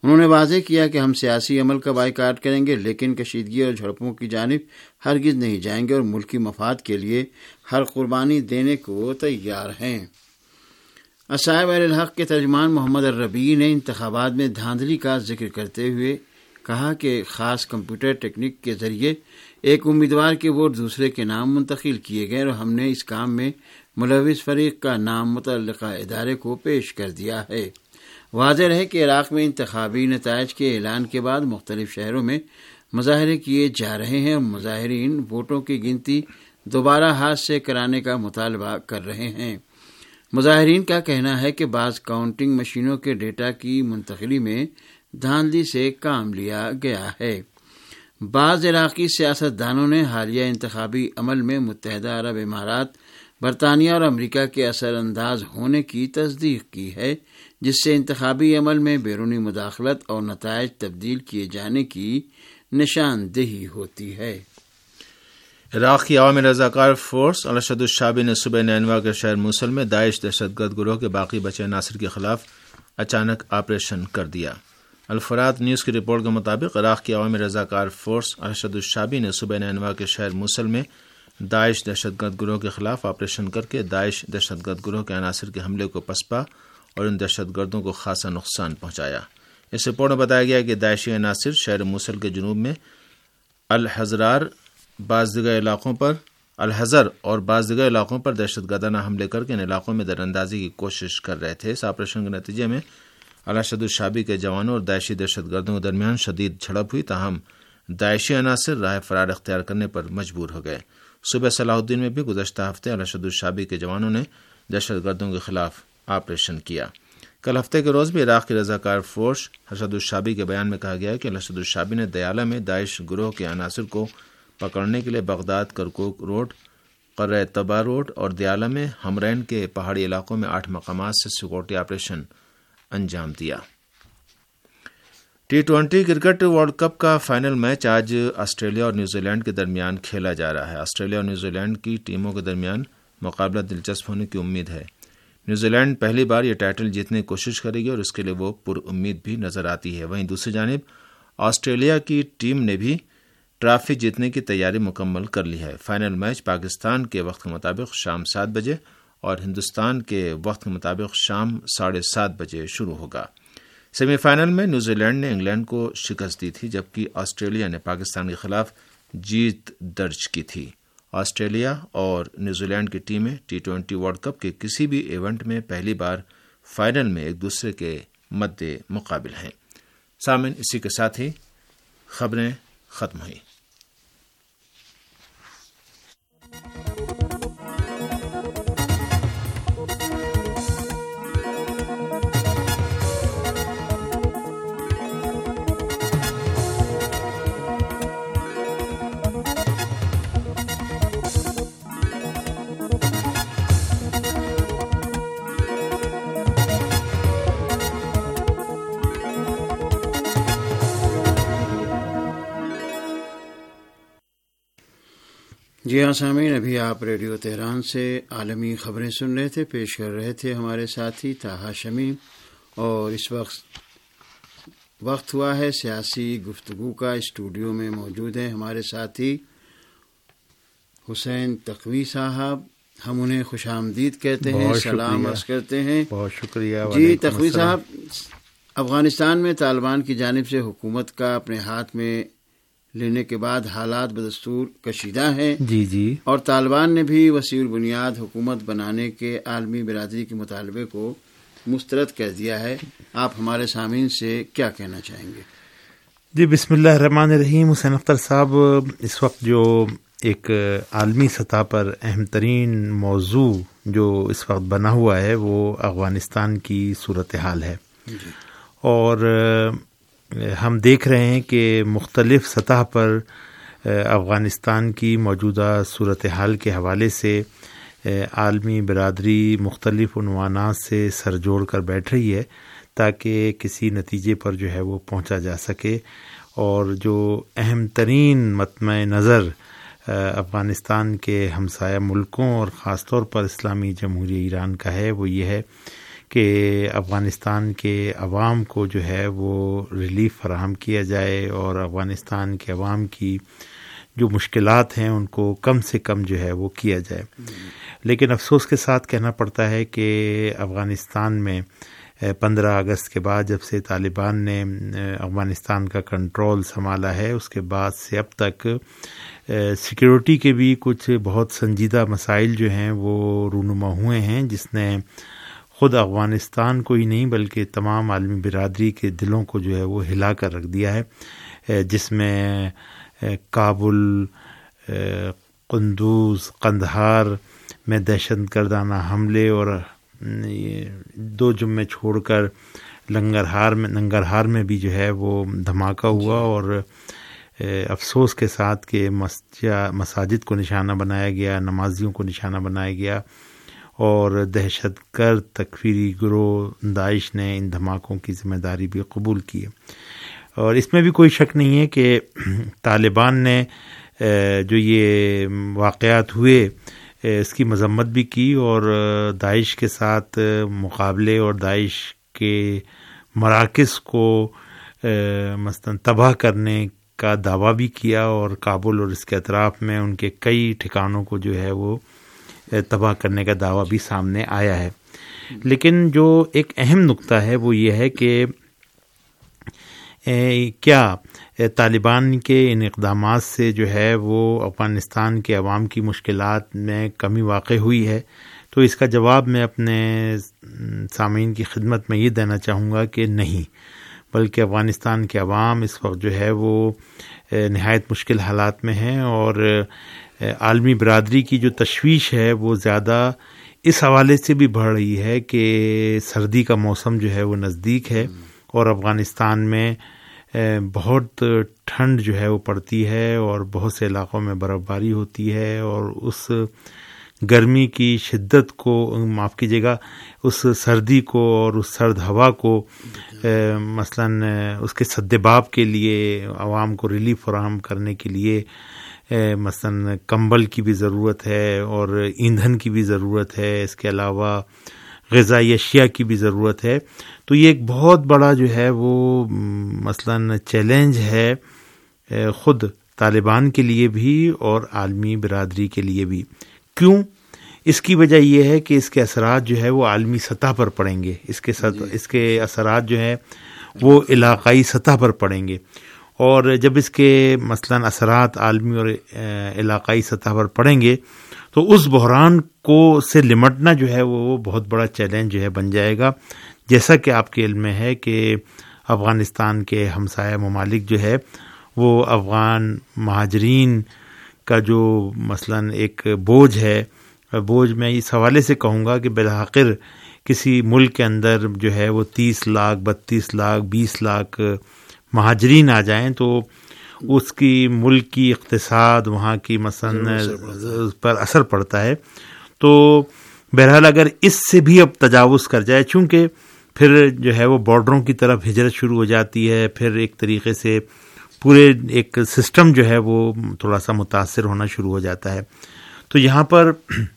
انہوں نے واضح کیا کہ ہم سیاسی عمل کا بائیکاٹ کریں گے، لیکن کشیدگی اور جھڑپوں کی جانب ہرگز نہیں جائیں گے اور ملکی مفاد کے لیے ہر قربانی دینے کو تیار ہیں۔ اصحاب اہل الحق کے ترجمان محمد الربیع نے انتخابات میں دھاندلی کا ذکر کرتے ہوئے کہا کہ خاص کمپیوٹر ٹیکنیک کے ذریعے ایک امیدوار کے ووٹ دوسرے کے نام منتقل کیے گئے اور ہم نے اس کام میں ملوث فریق کا نام متعلقہ ادارے کو پیش کر دیا ہے۔ واضح رہے کہ عراق میں انتخابی نتائج کے اعلان کے بعد مختلف شہروں میں مظاہرے کیے جا رہے ہیں اور مظاہرین ووٹوں کی گنتی دوبارہ ہاتھ سے کرانے کا مطالبہ کر رہے ہیں۔ مظاہرین کا کہنا ہے کہ بعض کاؤنٹنگ مشینوں کے ڈیٹا کی منتقلی میں دھاندلی سے کام لیا گیا ہے۔ بعض عراقی سیاستدانوں نے حالیہ انتخابی عمل میں متحدہ عرب امارات، برطانیہ اور امریکہ کے اثر انداز ہونے کی تصدیق کی ہے، جس سے انتخابی عمل میں بیرونی مداخلت اور نتائج تبدیل کیے جانے کی نشاندہی ہوتی ہے۔ عراق کی عوامی رضاکار فورس الارشد الشعبی نے صوبہ نینوا کے شہر موصل میں داعش دہشت گرد گروہ کے باقی بچے عناصر کے خلاف اچانک آپریشن کر دیا۔ الفرات نیوز کی رپورٹ کے مطابق عراق کی عوامی رضاکار فورس الارشد الشعبی نے صوبہ نینوا کے شہر موصل میں داعش دہشت گرد گروہ کے خلاف آپریشن کر کے داعش دہشت گرد گروہ کے عناصر کے حملے کو پسپا اور ان دہشت گردوں کو خاصا نقصان پہنچایا۔ اس رپورٹ میں بتایا گیا کہ داعشی عناصر شہر موصل کے جنوب میں الحزرار بعض دیگر علاقوں پر الحزر اور بعض دیگر علاقوں پر دہشت گردانہ حملے کر کے ان علاقوں میں دراندازی کی کوشش کر رہے تھے۔ اس آپریشن کے نتیجے میں الارشد الشعبی کے جوانوں اور داعشی دہشت گردوں کے درمیان شدید جھڑپ ہوئی، تاہم داعشی عناصر راہ فرار اختیار کرنے پر مجبور ہو گئے۔ صوبہ صلاح الدین میں بھی گزشتہ ہفتے الارشد الشعبی کے جوانوں نے دہشت گردوں کے خلاف آپریشن کیا۔ کل ہفتے کے روز بھی عراق کی رضاکار فورس الارشد الشعبی کے بیان میں کہا گیا کہ الارشد الشعبی نے دیالہ میں داعش گروہ کے عناصر کو پکڑنے کے لیے Baghdad Kirkuk road, Qara Taba road اور دیالہ میں ہمرین کے پہاڑی علاقوں میں آٹھ مقامات سے سیکورٹی آپریشن انجام دیا۔ T twenty cricket world Cup کا فائنل میچ آج آسٹریلیا اور نیوزی لینڈ کے درمیان کھیلا جا رہا ہے۔ آسٹریلیا اور نیوزی لینڈ کی ٹیموں کے درمیان مقابلہ دلچسپ ہونے کی امید ہے۔ نیوزی لینڈ پہلی بار یہ ٹائٹل جیتنے کی کوشش کرے گی اور اس کے لیے وہ پر امید بھی نظر آتی ہے۔ وہیں دوسری جانب آسٹریلیا کی ٹیم نے بھی ٹرافی جیتنے کی تیاری مکمل کر لی ہے۔ فائنل میچ پاکستان کے وقت کے مطابق شام سات بجے اور ہندوستان کے وقت کے مطابق شام ساڑھے سات بجے شروع ہوگا۔ سیمی فائنل میں نیوزی لینڈ نے انگلینڈ کو شکست دی تھی، جبکہ آسٹریلیا نے پاکستان کے خلاف جیت درج کی تھی۔ آسٹریلیا اور نیوزی لینڈ کی ٹیمیں ٹی ٹوینٹی ورلڈ کپ کے کسی بھی ایونٹ میں پہلی بار فائنل میں ایک دوسرے کے مد مقابل ہیں۔ سامعین، اسی کے ساتھ ہی خبریں ختم ہوئی۔ جی ہاں سامعین، ابھی آپ ریڈیو تہران سے عالمی خبریں سن رہے تھے، پیش کر رہے تھے ہمارے ساتھی طاہا شمیم، اور اس وقت وقت ہوا ہے سیاسی گفتگو کا۔ اسٹوڈیو میں موجود ہیں ہمارے ساتھی حسین تقوی صاحب، ہم انہیں خوش آمدید کہتے ہیں، سلام عرض کرتے ہیں۔ بہت شکریہ۔ جی تقوی صاحب، افغانستان میں طالبان کی جانب سے حکومت کا اپنے ہاتھ میں لینے کے بعد حالات بدستور کشیدہ ہیں، جی جی اور طالبان نے بھی وسیع البنیاد حکومت بنانے کے عالمی برادری کے مطالبے کو مسترد کر دیا ہے۔ آپ ہمارے سامعین سے کیا کہنا چاہیں گے؟ جی بسم اللہ الرحمن الرحیم۔ حسین اختر صاحب، اس وقت جو ایک عالمی سطح پر اہم ترین موضوع جو اس وقت بنا ہوا ہے وہ افغانستان کی صورتحال ہے، جی۔ اور ہم دیکھ رہے ہیں کہ مختلف سطح پر افغانستان کی موجودہ صورتحال کے حوالے سے عالمی برادری مختلف عنوانات سے سر جوڑ کر بیٹھ رہی ہے تاکہ کسی نتیجے پر جو ہے وہ پہنچا جا سکے، اور جو اہم ترین مطمع نظر افغانستان کے ہمسایہ ملکوں اور خاص طور پر اسلامی جمہوریہ ایران کا ہے وہ یہ ہے کہ افغانستان کے عوام کو جو ہے وہ ریلیف فراہم کیا جائے اور افغانستان کے عوام کی جو مشکلات ہیں ان کو کم سے کم جو ہے وہ کیا جائے. لیکن افسوس کے ساتھ کہنا پڑتا ہے کہ افغانستان میں پندرہ اگست کے بعد جب سے طالبان نے افغانستان کا کنٹرول سنبھالا ہے اس کے بعد سے اب تک سیکیورٹی کے بھی کچھ بہت سنجیدہ مسائل جو ہیں وہ رونما ہوئے ہیں، جس نے خود افغانستان کو ہی نہیں بلکہ تمام عالمی برادری کے دلوں کو جو ہے وہ ہلا کر رکھ دیا ہے، جس میں کابل، قندوز، قندھار میں دہشت گردانہ حملے اور دو جمعے چھوڑ کر لنگرہار میں ننگرہار میں بھی جو ہے وہ دھماکہ ہوا، اور افسوس کے ساتھ کہ مساجد کو نشانہ بنایا گیا، نمازیوں کو نشانہ بنایا گیا، اور دہشت گرد تکفیری گروہ داعش نے ان دھماکوں کی ذمہ داری بھی قبول کی ہے. اور اس میں بھی کوئی شک نہیں ہے کہ طالبان نے جو یہ واقعات ہوئے اس کی مذمت بھی کی، اور داعش کے ساتھ مقابلے اور داعش کے مراکز کو مثلاً تباہ کرنے کا دعویٰ بھی کیا، اور کابل اور اس کے اطراف میں ان کے کئی ٹھکانوں کو جو ہے وہ تباہ کرنے کا دعویٰ بھی سامنے آیا ہے. لیکن جو ایک اہم نقطہ ہے وہ یہ ہے کہ کیا طالبان کے ان اقدامات سے جو ہے وہ افغانستان کے عوام کی مشکلات میں کمی واقع ہوئی ہے؟ تو اس کا جواب میں اپنے سامعین کی خدمت میں یہ دینا چاہوں گا کہ نہیں، بلکہ افغانستان کے عوام اس وقت جو ہے وہ نہایت مشکل حالات میں ہیں، اور عالمی برادری کی جو تشویش ہے وہ زیادہ اس حوالے سے بھی بڑھ رہی ہے کہ سردی کا موسم جو ہے وہ نزدیک ہے، اور افغانستان میں بہت ٹھنڈ جو ہے وہ پڑتی ہے، اور بہت سے علاقوں میں برف باری ہوتی ہے، اور اس گرمی کی شدت کو معاف کیجیے گا اس سردی کو اور اس سرد ہوا کو مثلاً اس کے سدباب کے لیے عوام کو ریلیف فراہم کرنے کے لیے مثلاً کمبل کی بھی ضرورت ہے، اور ایندھن کی بھی ضرورت ہے، اس کے علاوہ غذائی اشیاء کی بھی ضرورت ہے. تو یہ ایک بہت بڑا جو ہے وہ مثلاً چیلنج ہے خود طالبان کے لیے بھی اور عالمی برادری کے لیے بھی. کیوں؟ اس کی وجہ یہ ہے کہ اس کے اثرات جو ہے وہ عالمی سطح پر پڑیں گے، اس کے سطح اس کے اثرات جو ہے وہ علاقائی سطح پر پڑیں گے، اور جب اس کے مثلاً اثرات عالمی اور علاقائی سطح پر پڑیں گے تو اس بحران کو سے نمٹنا جو ہے وہ بہت بڑا چیلنج جو ہے بن جائے گا. جیسا کہ آپ کے علم میں ہے کہ افغانستان کے ہمسایہ ممالک جو ہے وہ افغان مہاجرین کا جو مثلاً ایک بوجھ ہے، بوجھ میں اس حوالے سے کہوں گا کہ بالآخر کسی ملک کے اندر جو ہے وہ تیس لاکھ بتیس لاکھ بیس لاکھ مہاجرین آ جائیں تو اس کی ملک کی اقتصاد وہاں کی مثلاً پر اثر پڑتا ہے. تو بہرحال اگر اس سے بھی اب تجاوز کر جائے، چونکہ پھر جو ہے وہ بارڈروں کی طرف ہجرت شروع ہو جاتی ہے، پھر ایک طریقے سے پورے ایک سسٹم جو ہے وہ تھوڑا سا متاثر ہونا شروع ہو جاتا ہے. تو یہاں پر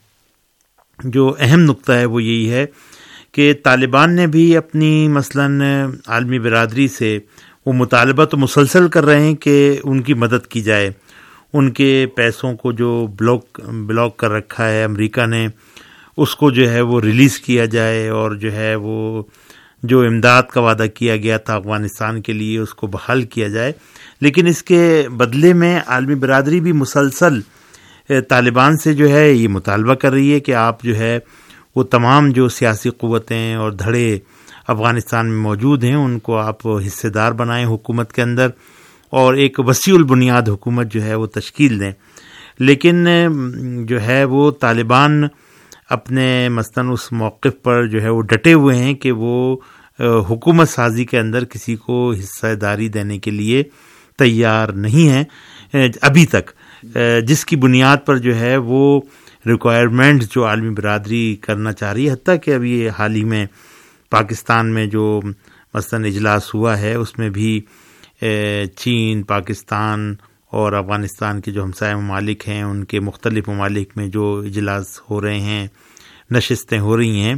جو اہم نقطہ ہے وہ یہی ہے کہ طالبان نے بھی اپنی مثلاً عالمی برادری سے وہ مطالبہ تو مسلسل کر رہے ہیں کہ ان کی مدد کی جائے، ان کے پیسوں کو جو بلاک بلاک کر رکھا ہے امریکہ نے اس کو جو ہے وہ ریلیز کیا جائے، اور جو ہے وہ جو امداد کا وعدہ کیا گیا تھا افغانستان کے لیے اس کو بحال کیا جائے. لیکن اس کے بدلے میں عالمی برادری بھی مسلسل طالبان سے جو ہے یہ مطالبہ کر رہی ہے کہ آپ جو ہے وہ تمام جو سیاسی قوتیں اور دھڑے افغانستان میں موجود ہیں ان کو آپ حصے دار بنائیں حکومت کے اندر، اور ایک وسیع البنیاد حکومت جو ہے وہ تشکیل دیں. لیکن جو ہے وہ طالبان اپنے مثلاً اس موقف پر جو ہے وہ ڈٹے ہوئے ہیں کہ وہ حکومت سازی کے اندر کسی کو حصہ داری دینے کے لیے تیار نہیں ہیں ابھی تک، جس کی بنیاد پر جو ہے وہ ریکوائرمنٹ جو عالمی برادری کرنا چاہ رہی ہے. حتیٰ کہ ابھی حال ہی میں پاکستان میں جو مثلاً اجلاس ہوا ہے اس میں بھی چین، پاکستان اور افغانستان کے جو ہمسایہ ممالک ہیں ان کے مختلف ممالک میں جو اجلاس ہو رہے ہیں، نشستیں ہو رہی ہیں،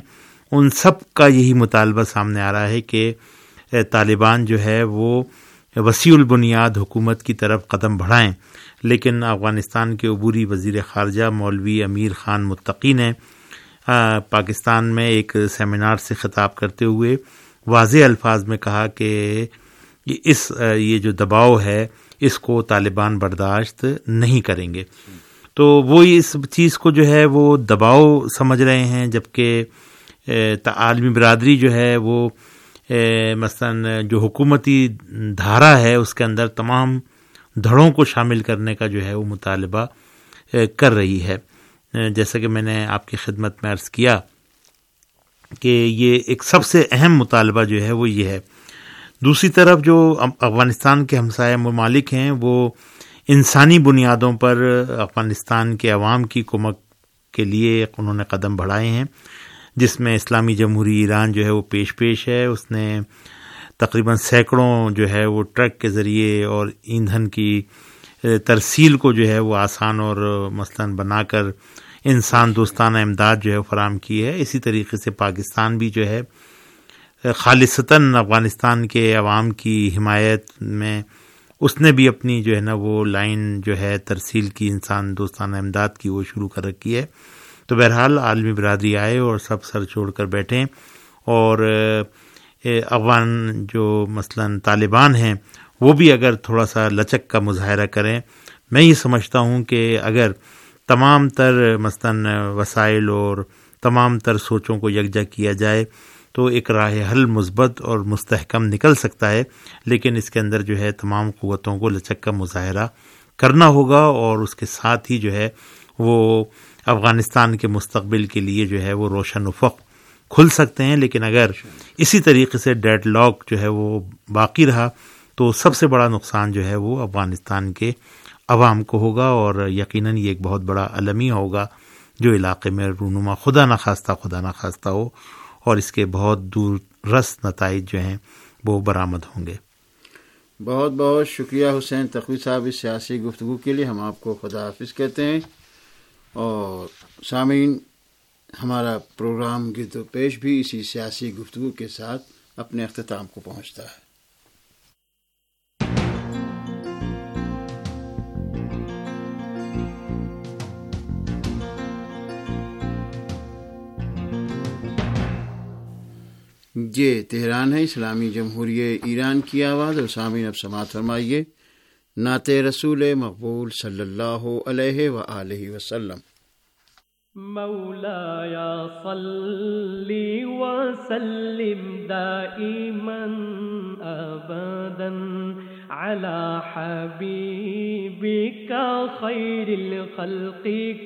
ان سب کا یہی مطالبہ سامنے آ رہا ہے کہ طالبان جو ہے وہ وسیع البنیاد حکومت کی طرف قدم بڑھائیں، لیکن افغانستان کے عبوری وزیر خارجہ مولوی امیر خان متقی نے پاکستان میں ایک سیمینار سے خطاب کرتے ہوئے واضح الفاظ میں کہا کہ اس یہ جو دباؤ ہے اس کو طالبان برداشت نہیں کریں گے. تو وہ اس چیز کو جو ہے وہ دباؤ سمجھ رہے ہیں، جبکہ عالمی برادری جو ہے وہ مثلا جو حکومتی دھارا ہے اس کے اندر تمام دھڑوں کو شامل کرنے کا جو ہے وہ مطالبہ کر رہی ہے. جیسا کہ میں نے آپ کی خدمت میں عرض کیا کہ یہ ایک سب سے اہم مطالبہ جو ہے وہ یہ ہے. دوسری طرف جو افغانستان کے ہمسایہ ممالک ہیں وہ انسانی بنیادوں پر افغانستان کے عوام کی کمک کے لیے انہوں نے قدم بڑھائے ہیں، جس میں اسلامی جمہوری ایران جو ہے وہ پیش پیش ہے. اس نے تقریباً سینکڑوں جو ہے وہ ٹرک کے ذریعے اور ایندھن کی ترسیل کو جو ہے وہ آسان اور مثلاً بنا کر انسان دوستانہ امداد جو ہے فراہم کی ہے. اسی طریقے سے پاکستان بھی جو ہے خالصتاً افغانستان کے عوام کی حمایت میں اس نے بھی اپنی جو ہے نا وہ لائن جو ہے ترسیل کی انسان دوستانہ امداد کی وہ شروع کر رکھی ہے. تو بہرحال عالمی برادری آئے اور سب سر چھوڑ کر بیٹھیں، اور افغان جو مثلاً طالبان ہیں وہ بھی اگر تھوڑا سا لچک کا مظاہرہ کریں. میں یہ سمجھتا ہوں کہ اگر تمام تر مثلاً وسائل اور تمام تر سوچوں کو یکجا کیا جائے تو ایک راہ حل مثبت اور مستحکم نکل سکتا ہے، لیکن اس کے اندر جو ہے تمام قوتوں کو لچک کا مظاہرہ کرنا ہوگا، اور اس کے ساتھ ہی جو ہے وہ افغانستان کے مستقبل کے لیے جو ہے وہ روشن افق کھل سکتے ہیں. لیکن اگر اسی طریقے سے ڈیڈ لاک جو ہے وہ باقی رہا تو سب سے بڑا نقصان جو ہے وہ افغانستان کے عوام کو ہوگا، اور یقیناً یہ ایک بہت بڑا المیہ ہوگا جو علاقے میں رونما خدا نخواستہ خدا نخواستہ ہو، اور اس کے بہت دور رس نتائج جو ہیں وہ برآمد ہوں گے. بہت بہت شکریہ حسین تقوی صاحب اس سیاسی گفتگو کے لیے. ہم آپ کو خدا حافظ کہتے ہیں، اور سامعین ہمارا پروگرام گرد و پیش بھی اسی سیاسی گفتگو کے ساتھ اپنے اختتام کو پہنچتا ہے. یہ تہران ہے، اسلامی جمہوریہ ایران کی آواز. اور سامعین اب سماعت فرمائیے نعت رسول مقبول صلی اللہ علیہ وآلہ وسلم. مولاي صل وسلم دائما أبدا على حبيبك خير الخلق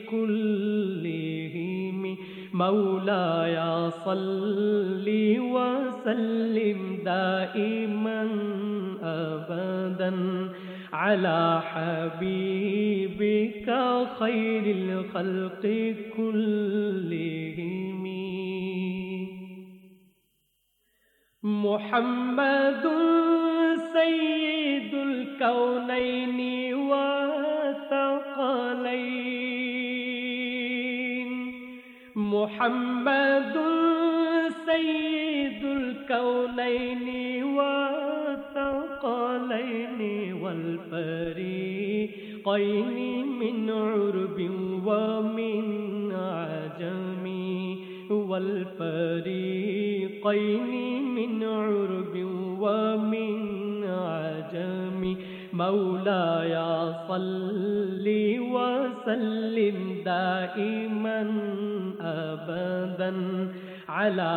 كلهم. مولاي صل وسلم دائما أبدا على حبيبك خير الخلق كلهم. محمد سيد الكونين والثقلين. محمد سيد الكونين والثقلين والفريقين من عرب ومن عجم. والفريقين من عرب ومن عجم. مولاي صل وسلم دائما أبدا على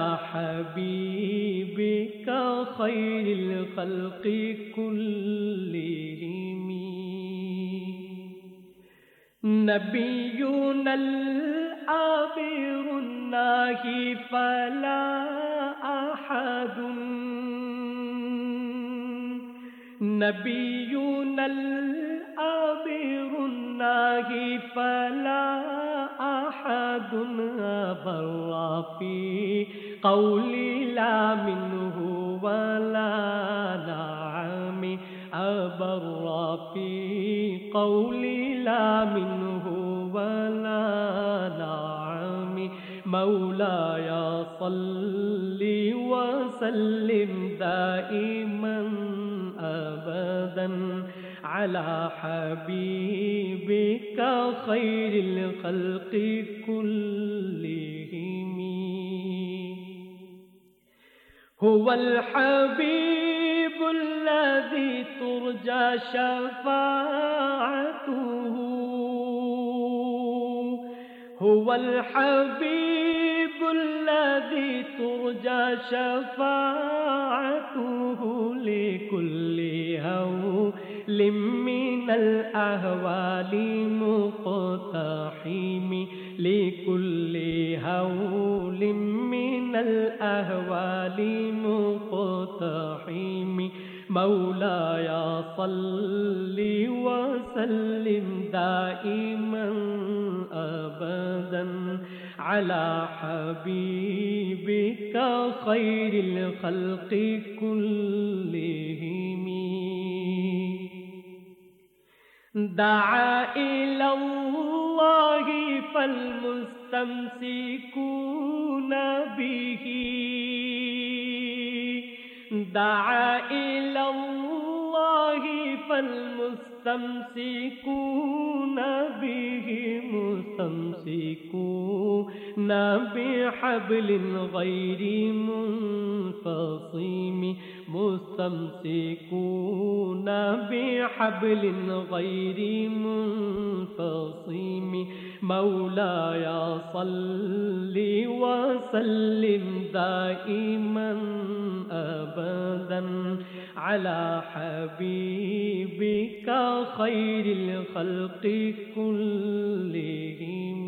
حبيبك خير الخلق كلهم. نبينا الآبر الناهي فلا أحد. نبينا الآبر الناهي فلا أحد بر في قول لا منه ولا نعم. أبر في قول لا منه ولا نعم. مولاي صل وسلم دائما أبدا على حبيبك خير الخلق كلهم. هو الحبيب الذي ترجى شفاعته، هو الحبيب الذي ترجى شفاعته لكل هول من الأهوال مقتحم، لكل هول من الأهوال مقتحم. مولاي صل وسلم دائما أبدا على حبيبك خير الخلق كلهم. دعا إلى الله فالمستمسكون به، دعا إلى الله فالمستمسكون به، مستمسكون بحبل غير منفصم، مستمسكون بحبل غير منفصم. مولاي صل وسلم دائما أبدا على حبيبك خير الخلق كلهم.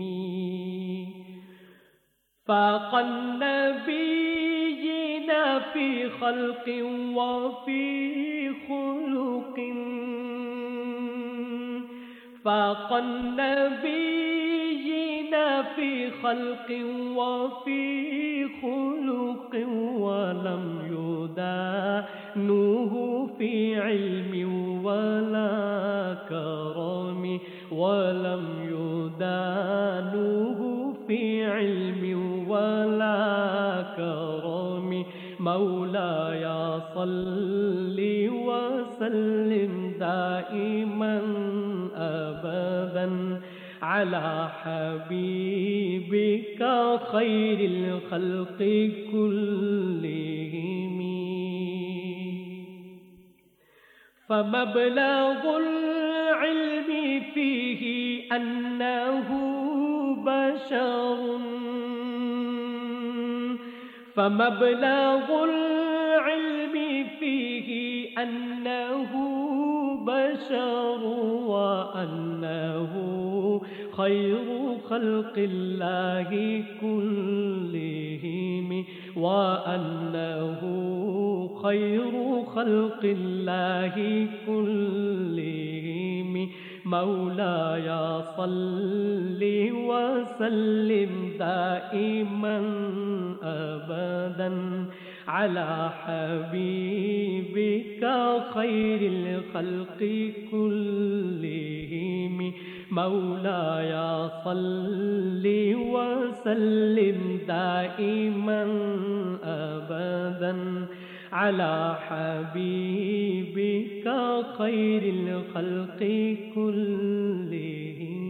فاق النبيين في خلق وفي خلق، فاق النبيين في خلق وفي خلق، ولم يدانوه في علم ولا كرم، ولم يدانوه في علم ولا كرم. مولاي صل وسلم دائما أبدا على حبيبك خير الخلق كلهم. فمبلغ العلم فيه أنه بشر، فمبلغ العلم فيه أنه بشر، وأنه خير خلق الله كلهم، وأنه خير خلق الله كلهم. مولاي صل وسلم دائما أبدا على حبيبك خير الخلق كلهم. مولاي صل وسلم دائما أبدا على حبيبك خير الخلق كلهم.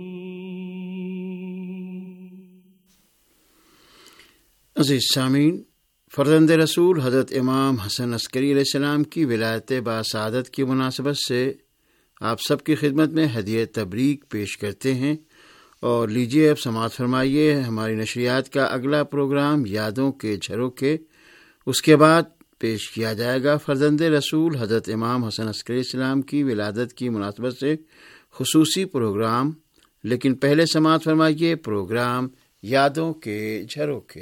عزیز سامعین، فرزند رسول حضرت امام حسن عسکری علیہ السلام کی ولایت باسعادت کی مناسبت سے آپ سب کی خدمت میں ہدیہ تبریک پیش کرتے ہیں، اور لیجیے اب سماعت فرمائیے ہماری نشریات کا اگلا پروگرام یادوں کے جھروکے. اس کے بعد پیش کیا جائے گا فرزند رسول حضرت امام حسن عسکری علیہ السلام کی ولادت کی مناسبت سے خصوصی پروگرام. لیکن پہلے سماعت فرمائیے پروگرام یادوں کے جھروکے.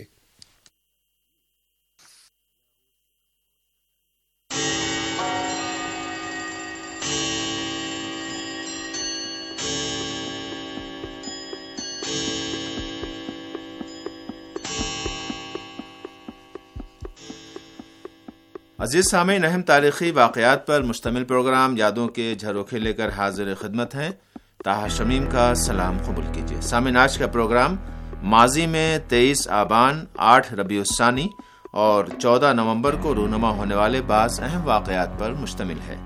عزیز سامعین، اہم تاریخی واقعات پر مشتمل پروگرام یادوں کے جھروکے لے کر حاضر خدمت ہیں. طاہر شمیم کا سلام قبول کیجیے. سامعین، آج کا پروگرام ماضی میں تیئیس آبان، آٹھ ربیع الثانی اور چودہ نومبر کو رونما ہونے والے بعض اہم واقعات پر مشتمل ہے۔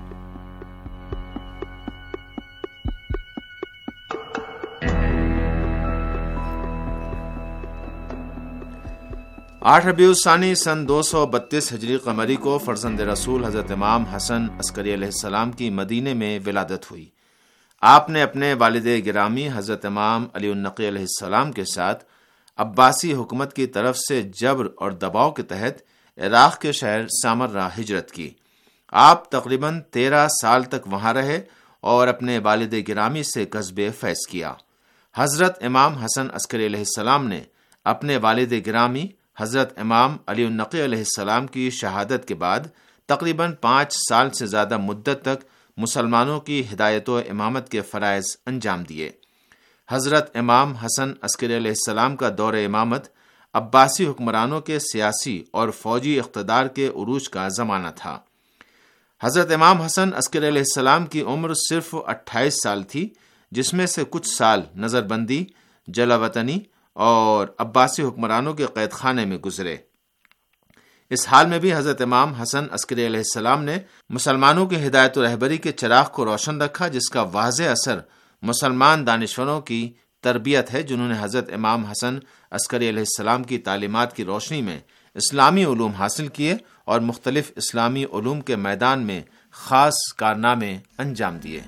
آٹھ ربیع الثانی سن دو سو بتیس ہجری قمری کو فرزند رسول حضرت امام حسن عسکری علیہ السلام کی مدینے میں ولادت ہوئی۔ آپ نے اپنے والد گرامی حضرت امام علی النقی علیہ السلام کے ساتھ عباسی حکومت کی طرف سے جبر اور دباؤ کے تحت عراق کے شہر سامرہ ہجرت کی۔ آپ تقریباً تیرہ سال تک وہاں رہے اور اپنے والد گرامی سے قصب فیض کیا۔ حضرت امام حسن عسکری علیہ السلام نے اپنے والد گرامی حضرت امام علی النقی علیہ السلام کی شہادت کے بعد تقریباً پانچ سال سے زیادہ مدت تک مسلمانوں کی ہدایت و امامت کے فرائض انجام دیے۔ حضرت امام حسن عسکری علیہ السلام کا دور امامت عباسی حکمرانوں کے سیاسی اور فوجی اقتدار کے عروج کا زمانہ تھا۔ حضرت امام حسن عسکری علیہ السلام کی عمر صرف اٹھائیس سال تھی، جس میں سے کچھ سال نظر بندی، جلا وطنی اور عباسی حکمرانوں کے قید خانے میں گزرے۔ اس حال میں بھی حضرت امام حسن عسکری علیہ السلام نے مسلمانوں کی ہدایت و رہبری کے چراغ کو روشن رکھا، جس کا واضح اثر مسلمان دانشوروں کی تربیت ہے، جنہوں نے حضرت امام حسن عسکری علیہ السلام کی تعلیمات کی روشنی میں اسلامی علوم حاصل کیے اور مختلف اسلامی علوم کے میدان میں خاص کارنامے انجام دیے۔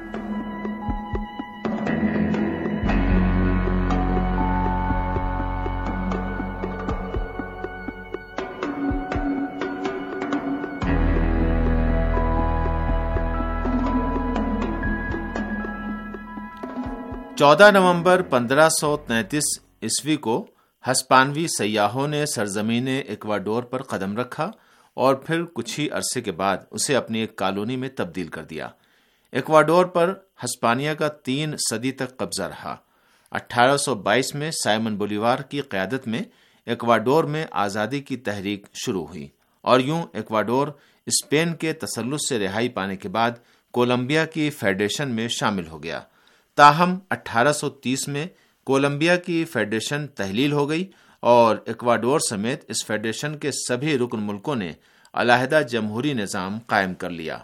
چودہ نومبر پندرہ سو تینتیس عیسوی کو ہسپانوی سیاحوں نے سرزمین ایکواڈور پر قدم رکھا اور پھر کچھ ہی عرصے کے بعد اسے اپنی ایک کالونی میں تبدیل کر دیا۔ ایکواڈور پر ہسپانیہ کا تین صدی تک قبضہ رہا۔ اٹھارہ سو بائیس میں سائمن بولیوار کی قیادت میں ایکواڈور میں آزادی کی تحریک شروع ہوئی اور یوں ایکواڈور اسپین کے تسلط سے رہائی پانے کے بعد کولمبیا کی فیڈریشن میں شامل ہو گیا۔ تاہم اٹھارہ سو تیس میں کولمبیا کی فیڈریشن تحلیل ہو گئی اور ایکواڈور سمیت اس فیڈریشن کے سبھی رکن ملکوں نے علیحدہ جمہوری نظام قائم کر لیا۔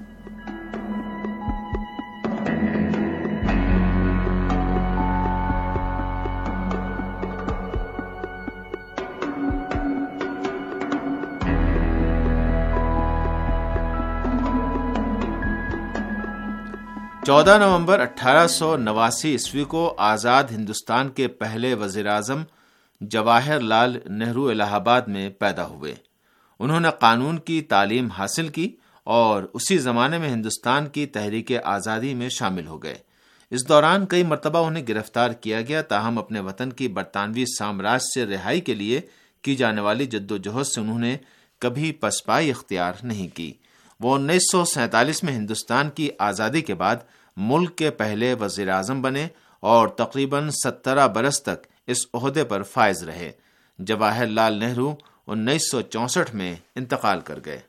چودہ نومبر اٹھارہ سو نواسی عیسوی کو آزاد ہندوستان کے پہلے وزیر اعظم جواہر لال نہرو الہ آباد میں پیدا ہوئے۔ انہوں نے قانون کی تعلیم حاصل کی اور اسی زمانے میں ہندوستان کی تحریک آزادی میں شامل ہو گئے۔ اس دوران کئی مرتبہ انہیں گرفتار کیا گیا، تاہم اپنے وطن کی برطانوی سامراج سے رہائی کے لیے کی جانے والی جدوجہد سے انہوں نے کبھی پسپائی اختیار نہیں کی۔ وہ انیس سو سینتالیس میں ہندوستان کی آزادی کے بعد ملک کے پہلے وزیر اعظم بنے اور تقریباً سترہ برس تک اس عہدے پر فائز رہے۔ جواہر لال نہرو انیس سو چونسٹھ میں انتقال کر گئے۔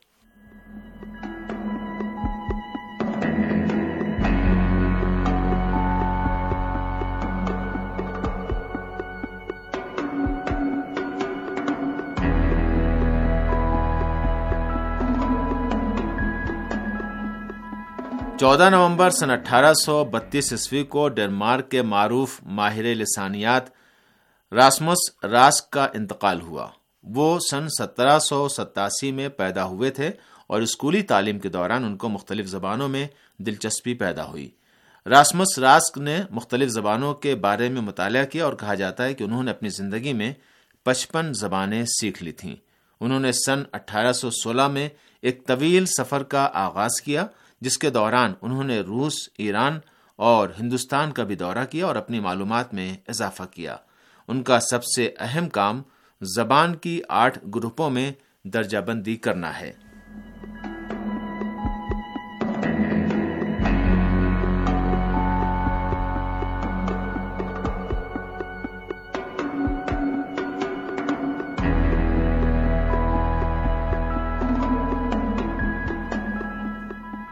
چودہ نومبر سن اٹھارہ سو بتیس عیسوی کو ڈنمارک کے معروف ماہر لسانیات راسمس راسک کا انتقال ہوا۔ وہ سن سترہ سو ستاسی میں پیدا ہوئے تھے اور اسکولی تعلیم کے دوران ان کو مختلف زبانوں میں دلچسپی پیدا ہوئی۔ راسمس راسک نے مختلف زبانوں کے بارے میں مطالعہ کیا اور کہا جاتا ہے کہ انہوں نے اپنی زندگی میں پچپن زبانیں سیکھ لی تھیں۔ انہوں نے سن اٹھارہ سو سولہ میں ایک طویل سفر کا آغاز کیا، جس کے دوران انہوں نے روس، ایران اور ہندوستان کا بھی دورہ کیا اور اپنی معلومات میں اضافہ کیا۔ ان کا سب سے اہم کام زبان کی آٹھ گروپوں میں درجہ بندی کرنا ہے۔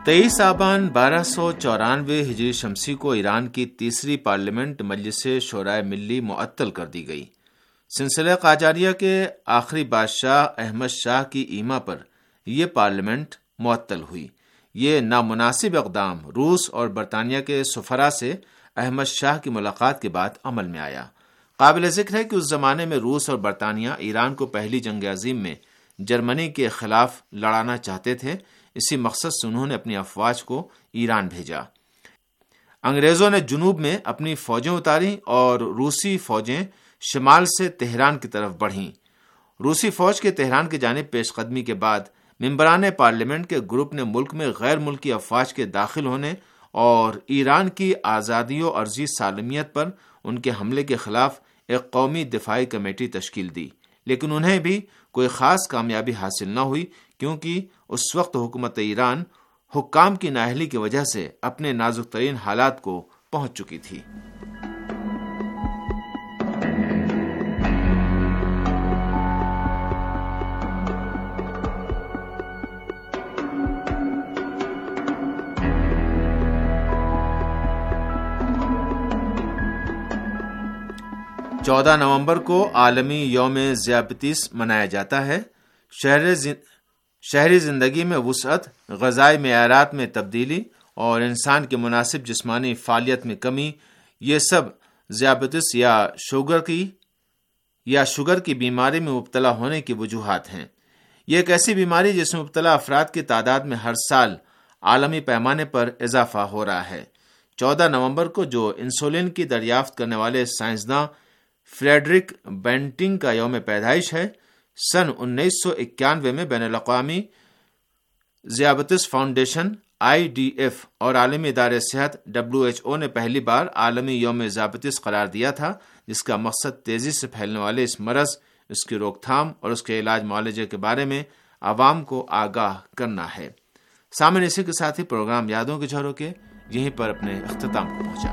تیئیس آبان بارہ سو چورانوے ہجری شمسی کو ایران کی تیسری پارلیمنٹ مجلس شورائے ملی معطل کر دی گئی۔ سلسلہ قاجاریہ کے آخری بادشاہ احمد شاہ کی ایما پر یہ پارلیمنٹ معطل ہوئی۔ یہ نامناسب اقدام روس اور برطانیہ کے سفراء سے احمد شاہ کی ملاقات کے بعد عمل میں آیا۔ قابل ذکر ہے کہ اس زمانے میں روس اور برطانیہ ایران کو پہلی جنگ عظیم میں جرمنی کے خلاف لڑانا چاہتے تھے۔ اسی مقصد سے انہوں نے اپنی افواج کو ایران بھیجا۔ انگریزوں نے جنوب میں اپنی فوجیں اتاری اور روسی فوجیں شمال سے تہران کی طرف بڑھیں۔ روسی فوج کے تہران کی جانب پیش قدمی کے بعد ممبران پارلیمنٹ کے گروپ نے ملک میں غیر ملکی افواج کے داخل ہونے اور ایران کی آزادی و عرضی سالمیت پر ان کے حملے کے خلاف ایک قومی دفاعی کمیٹی تشکیل دی، لیکن انہیں بھی کوئی خاص کامیابی حاصل نہ ہوئی، کیونکہ اس وقت حکومت ایران حکام کی نااہلی کی وجہ سے اپنے نازک ترین حالات کو پہنچ چکی تھی۔ چودہ نومبر کو عالمی یوم ذیابیطس منایا جاتا ہے۔ شہر شہری زندگی میں وسعت، غذائی معیارات میں تبدیلی اور انسان کی مناسب جسمانی فعالیت میں کمی، یہ سب ذیابیطس یا شوگر کی یا شوگر کی بیماری میں مبتلا ہونے کی وجوہات ہیں۔ یہ ایک ایسی بیماری جس میں مبتلا افراد کی تعداد میں ہر سال عالمی پیمانے پر اضافہ ہو رہا ہے۔ چودہ نومبر کو جو انسولین کی دریافت کرنے والے سائنسداں فریڈرک بینٹنگ کا یوم پیدائش ہے، سن انیس سو اکیانوے میں بین الاقوامی ذیابیطس فاؤنڈیشن آئی ڈی ایف اور عالمی ادارہ صحت ڈبلیو ایچ او نے پہلی بار عالمی یوم ذیابیطس قرار دیا تھا، جس کا مقصد تیزی سے پھیلنے والے اس مرض، اس کی روک تھام اور اس کے علاج معالجے کے بارے میں عوام کو آگاہ کرنا ہے۔ سامعین، اسی کے ساتھ ہی پروگرام یادوں کے جھروکے یہیں پر اپنے اختتام کو پہنچا۔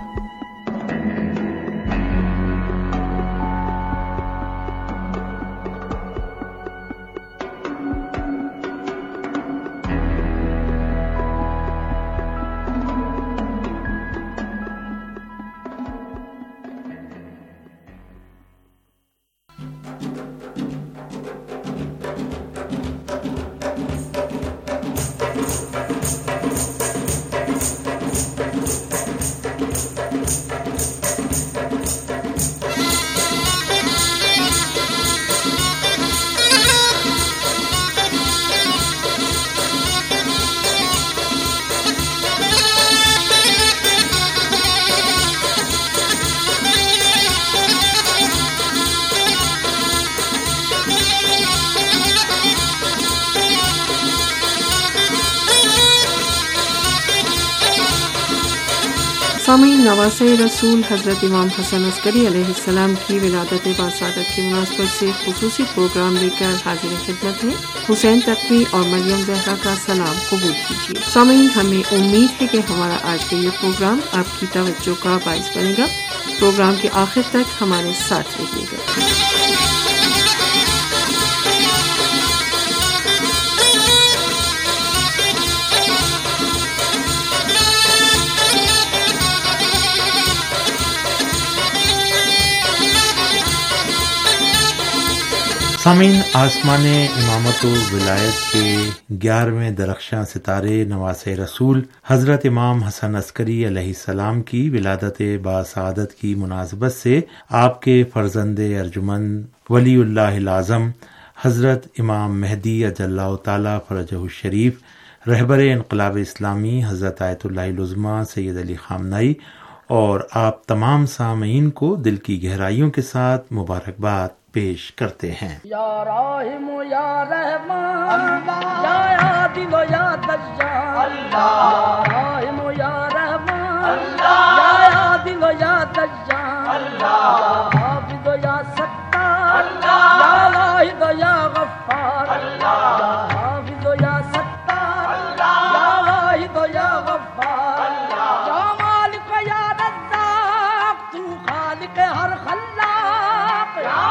سامعین، نواسہ رسول حضرت امام حسن عسکری علیہ السلام کی ولادت باسعادت کی مناسبت سے خصوصی پروگرام لے کر حاضر خدمت ہے۔ حسین تقوی اور مریم زہرا کا سلام قبول کیجیے۔ سامعین، ہمیں امید ہے کہ ہمارا آج کا یہ پروگرام آپ کی توجہ کا باعث بنے گا۔ پروگرام کے آخر تک ہمارے ساتھ رہیے گا۔ سامعین، آسمان امامت و ولایت کے گیارہویں درخشاں ستارے نواسہ رسول حضرت امام حسن عسکری علیہ السلام کی ولادت باسعادت کی مناسبت سے آپ کے فرزند ارجمند ولی اللہ الاعظم حضرت امام مہدی اجل اللہ تعالی فرجہ الشریف، رہبر انقلاب اسلامی حضرت آیت اللہ العظمیٰ سید علی خامنہئی اور آپ تمام سامعین کو دل کی گہرائیوں کے ساتھ مبارکباد پیش کرتے ہیں۔ یا رحیم یا رحمان یا عادل یا دجال اللہ، رحیم یا رحمان اللہ، یا عادل یا دجال اللہ، حافظ یا ستار اللہ، یا واحد یا غفار اللہ، یا حافظ یا ستار اللہ، یا واحد یا غفار اللہ، یا مالک یا رزاق، تو خالق ہر خلاق، یا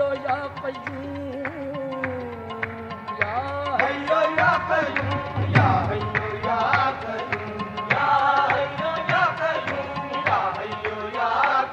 یا قیوم یا حیو یا قیوم یا حیو یا قیوم یا حیو یا قیوم یا حیو یا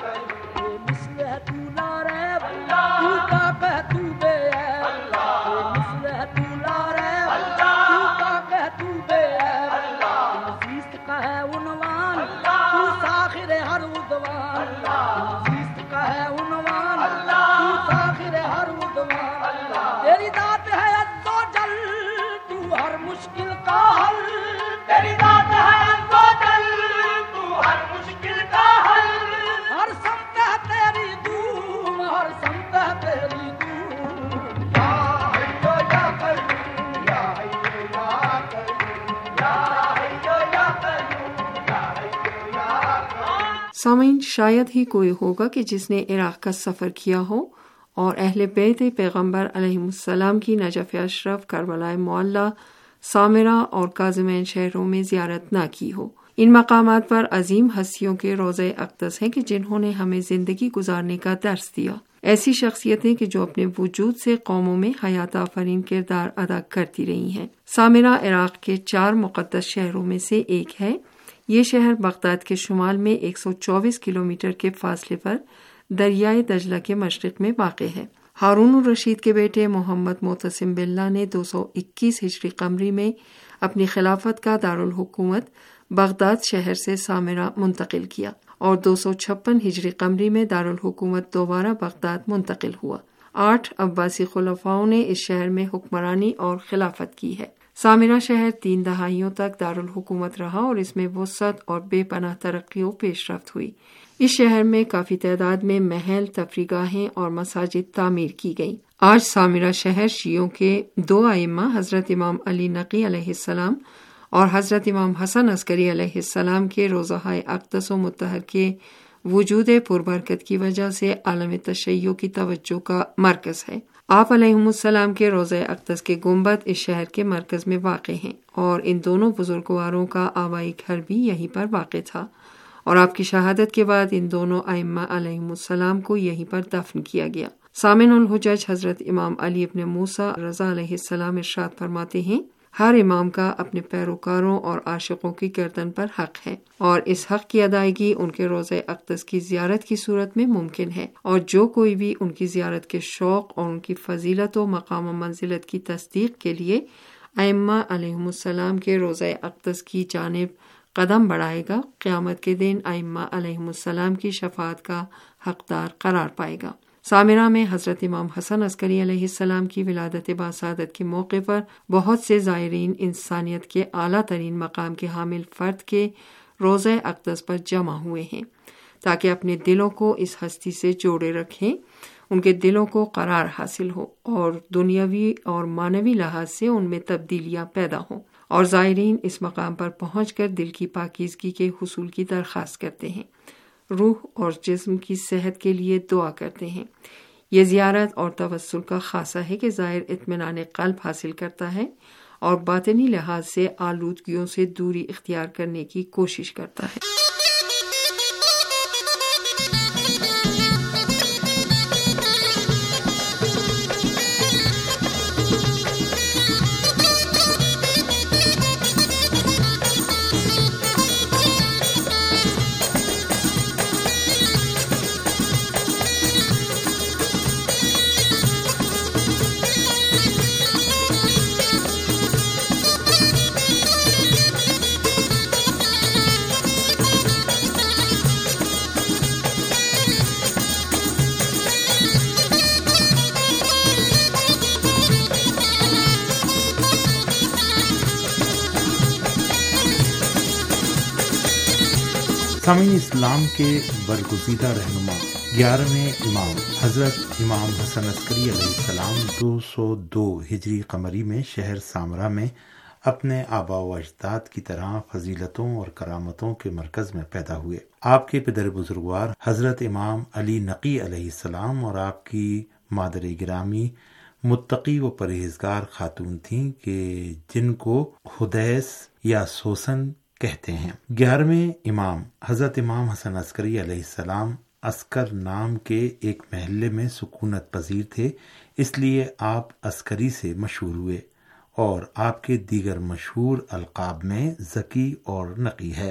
قیوم مثل ہے تو لا ریب تو کا کہ تو بے عیب مثل ہے تو لا ریب تو کا کہ تو بے عیب نزیست کا ہے عنوان تو ساخر ہر عدوان نزیست کا ہے عنوان تو ساخر ہر عدوان تیری ذات ہے عز و جل تو ہر مشکل کا حل تیری ذات ہے عز و جل تو ہر مشکل کا حل ہر سمت ہے تیری دھوم ہر سمت ہے تیری دھوم یا حیو یا قیوم یا حیو یا قیوم یا حیو یا قیوم یا حیو یا قیوم. سامعین، شاید ہی کوئی ہوگا کہ جس نے عراق کا سفر کیا ہو اور اہل بیت پیغمبر علیہ السلام کی نجف اشرف، کربلا معلی، سامرہ اور کاظمین شہروں میں زیارت نہ کی ہو. ان مقامات پر عظیم ہستیوں کے روضے اقدس ہیں کہ جنہوں نے ہمیں زندگی گزارنے کا درس دیا. ایسی شخصیتیں کہ جو اپنے وجود سے قوموں میں حیات آفرین کردار ادا کرتی رہی ہیں. سامرہ عراق کے چار مقدس شہروں میں سے ایک ہے. یہ شہر بغداد کے شمال میں ایک سو چوبیس کلومیٹر کے فاصلے پر دریائے دجلہ کے مشرق میں واقع ہے. ہارون الرشید کے بیٹے محمد معتصم باللہ نے دو سو اکیس ہجری قمری میں اپنی خلافت کا دارالحکومت بغداد شہر سے سامرہ منتقل کیا اور دو سو چھپن ہجری قمری میں دارالحکومت دوبارہ بغداد منتقل ہوا. آٹھ عباسی خلفاؤں نے اس شہر میں حکمرانی اور خلافت کی ہے. سامرہ شہر تین دہائیوں تک دارالحکومت رہا اور اس میں وسعت اور بے پناہ ترقی و پیش رفت ہوئی. اس شہر میں کافی تعداد میں محل، تفریح گاہیں اور مساجد تعمیر کی گئیں. آج سامرہ شہر شیعوں کے دو ائمہ حضرت امام علی نقی علیہ السلام اور حضرت امام حسن عسکری علیہ السلام کے روضہ اقدس و مطہر کے وجود پربرکت کی وجہ سے عالم تشیع کی توجہ کا مرکز ہے. آپ علیہ السلام کے روضہ اقدس کے گنبد اس شہر کے مرکز میں واقع ہیں اور ان دونوں بزرگواروں کا آبائی گھر بھی یہیں پر واقع تھا اور آپ کی شہادت کے بعد ان دونوں ائمہ علیہ السلام کو یہیں پر دفن کیا گیا. سامن الحجج حضرت امام علی ابن موسیٰ رضا علیہ السلام ارشاد فرماتے ہیں، ہر امام کا اپنے پیروکاروں اور عاشقوں کی گردن پر حق ہے اور اس حق کی ادائیگی ان کے روضہ اقدس کی زیارت کی صورت میں ممکن ہے، اور جو کوئی بھی ان کی زیارت کے شوق اور ان کی فضیلت و مقام و منزلت کی تصدیق کے لیے ائمہ علیہ السلام کے روضہ اقدس کی جانب قدم بڑھائے گا، قیامت کے دن ائمہ علیہ السلام کی شفاعت کا حقدار قرار پائے گا. سامرہ میں حضرت امام حسن عسکری علیہ السلام کی ولادت باسعادت کے موقع پر بہت سے زائرین انسانیت کے اعلیٰ ترین مقام کے حامل فرد کے روضہ اقدس پر جمع ہوئے ہیں تاکہ اپنے دلوں کو اس ہستی سے جوڑے رکھیں، ان کے دلوں کو قرار حاصل ہو اور دنیاوی اور معنوی لحاظ سے ان میں تبدیلیاں پیدا ہوں، اور زائرین اس مقام پر پہنچ کر دل کی پاکیزگی کے حصول کی درخواست کرتے ہیں، روح اور جسم کی صحت کے لیے دعا کرتے ہیں. یہ زیارت اور توسل کا خاصہ ہے کہ زائر اطمینان قلب حاصل کرتا ہے اور باطنی لحاظ سے آلودگیوں سے دوری اختیار کرنے کی کوشش کرتا ہے. سامعین، اسلام کے برگزیدہ رہنما گیارہویں امام حضرت امام حسن عسکری علیہ السلام دو سو دو ہجری قمری میں شہر سامرہ میں اپنے آبا و اجداد کی طرح فضیلتوں اور کرامتوں کے مرکز میں پیدا ہوئے. آپ کے پدر بزرگوار حضرت امام علی نقی علیہ السلام اور آپ کی مادر گرامی متقی و پرہیزگار خاتون تھیں کہ جن کو حدیث یا سوسن کہتے ہیں. گیارہویں امام حضرت امام حسن عسکری علیہ السلام عسکر نام کے ایک محلے میں سکونت پذیر تھے، اس لیے آپ عسکری سے مشہور ہوئے، اور آپ کے دیگر مشہور القاب میں ذکی اور نقی ہے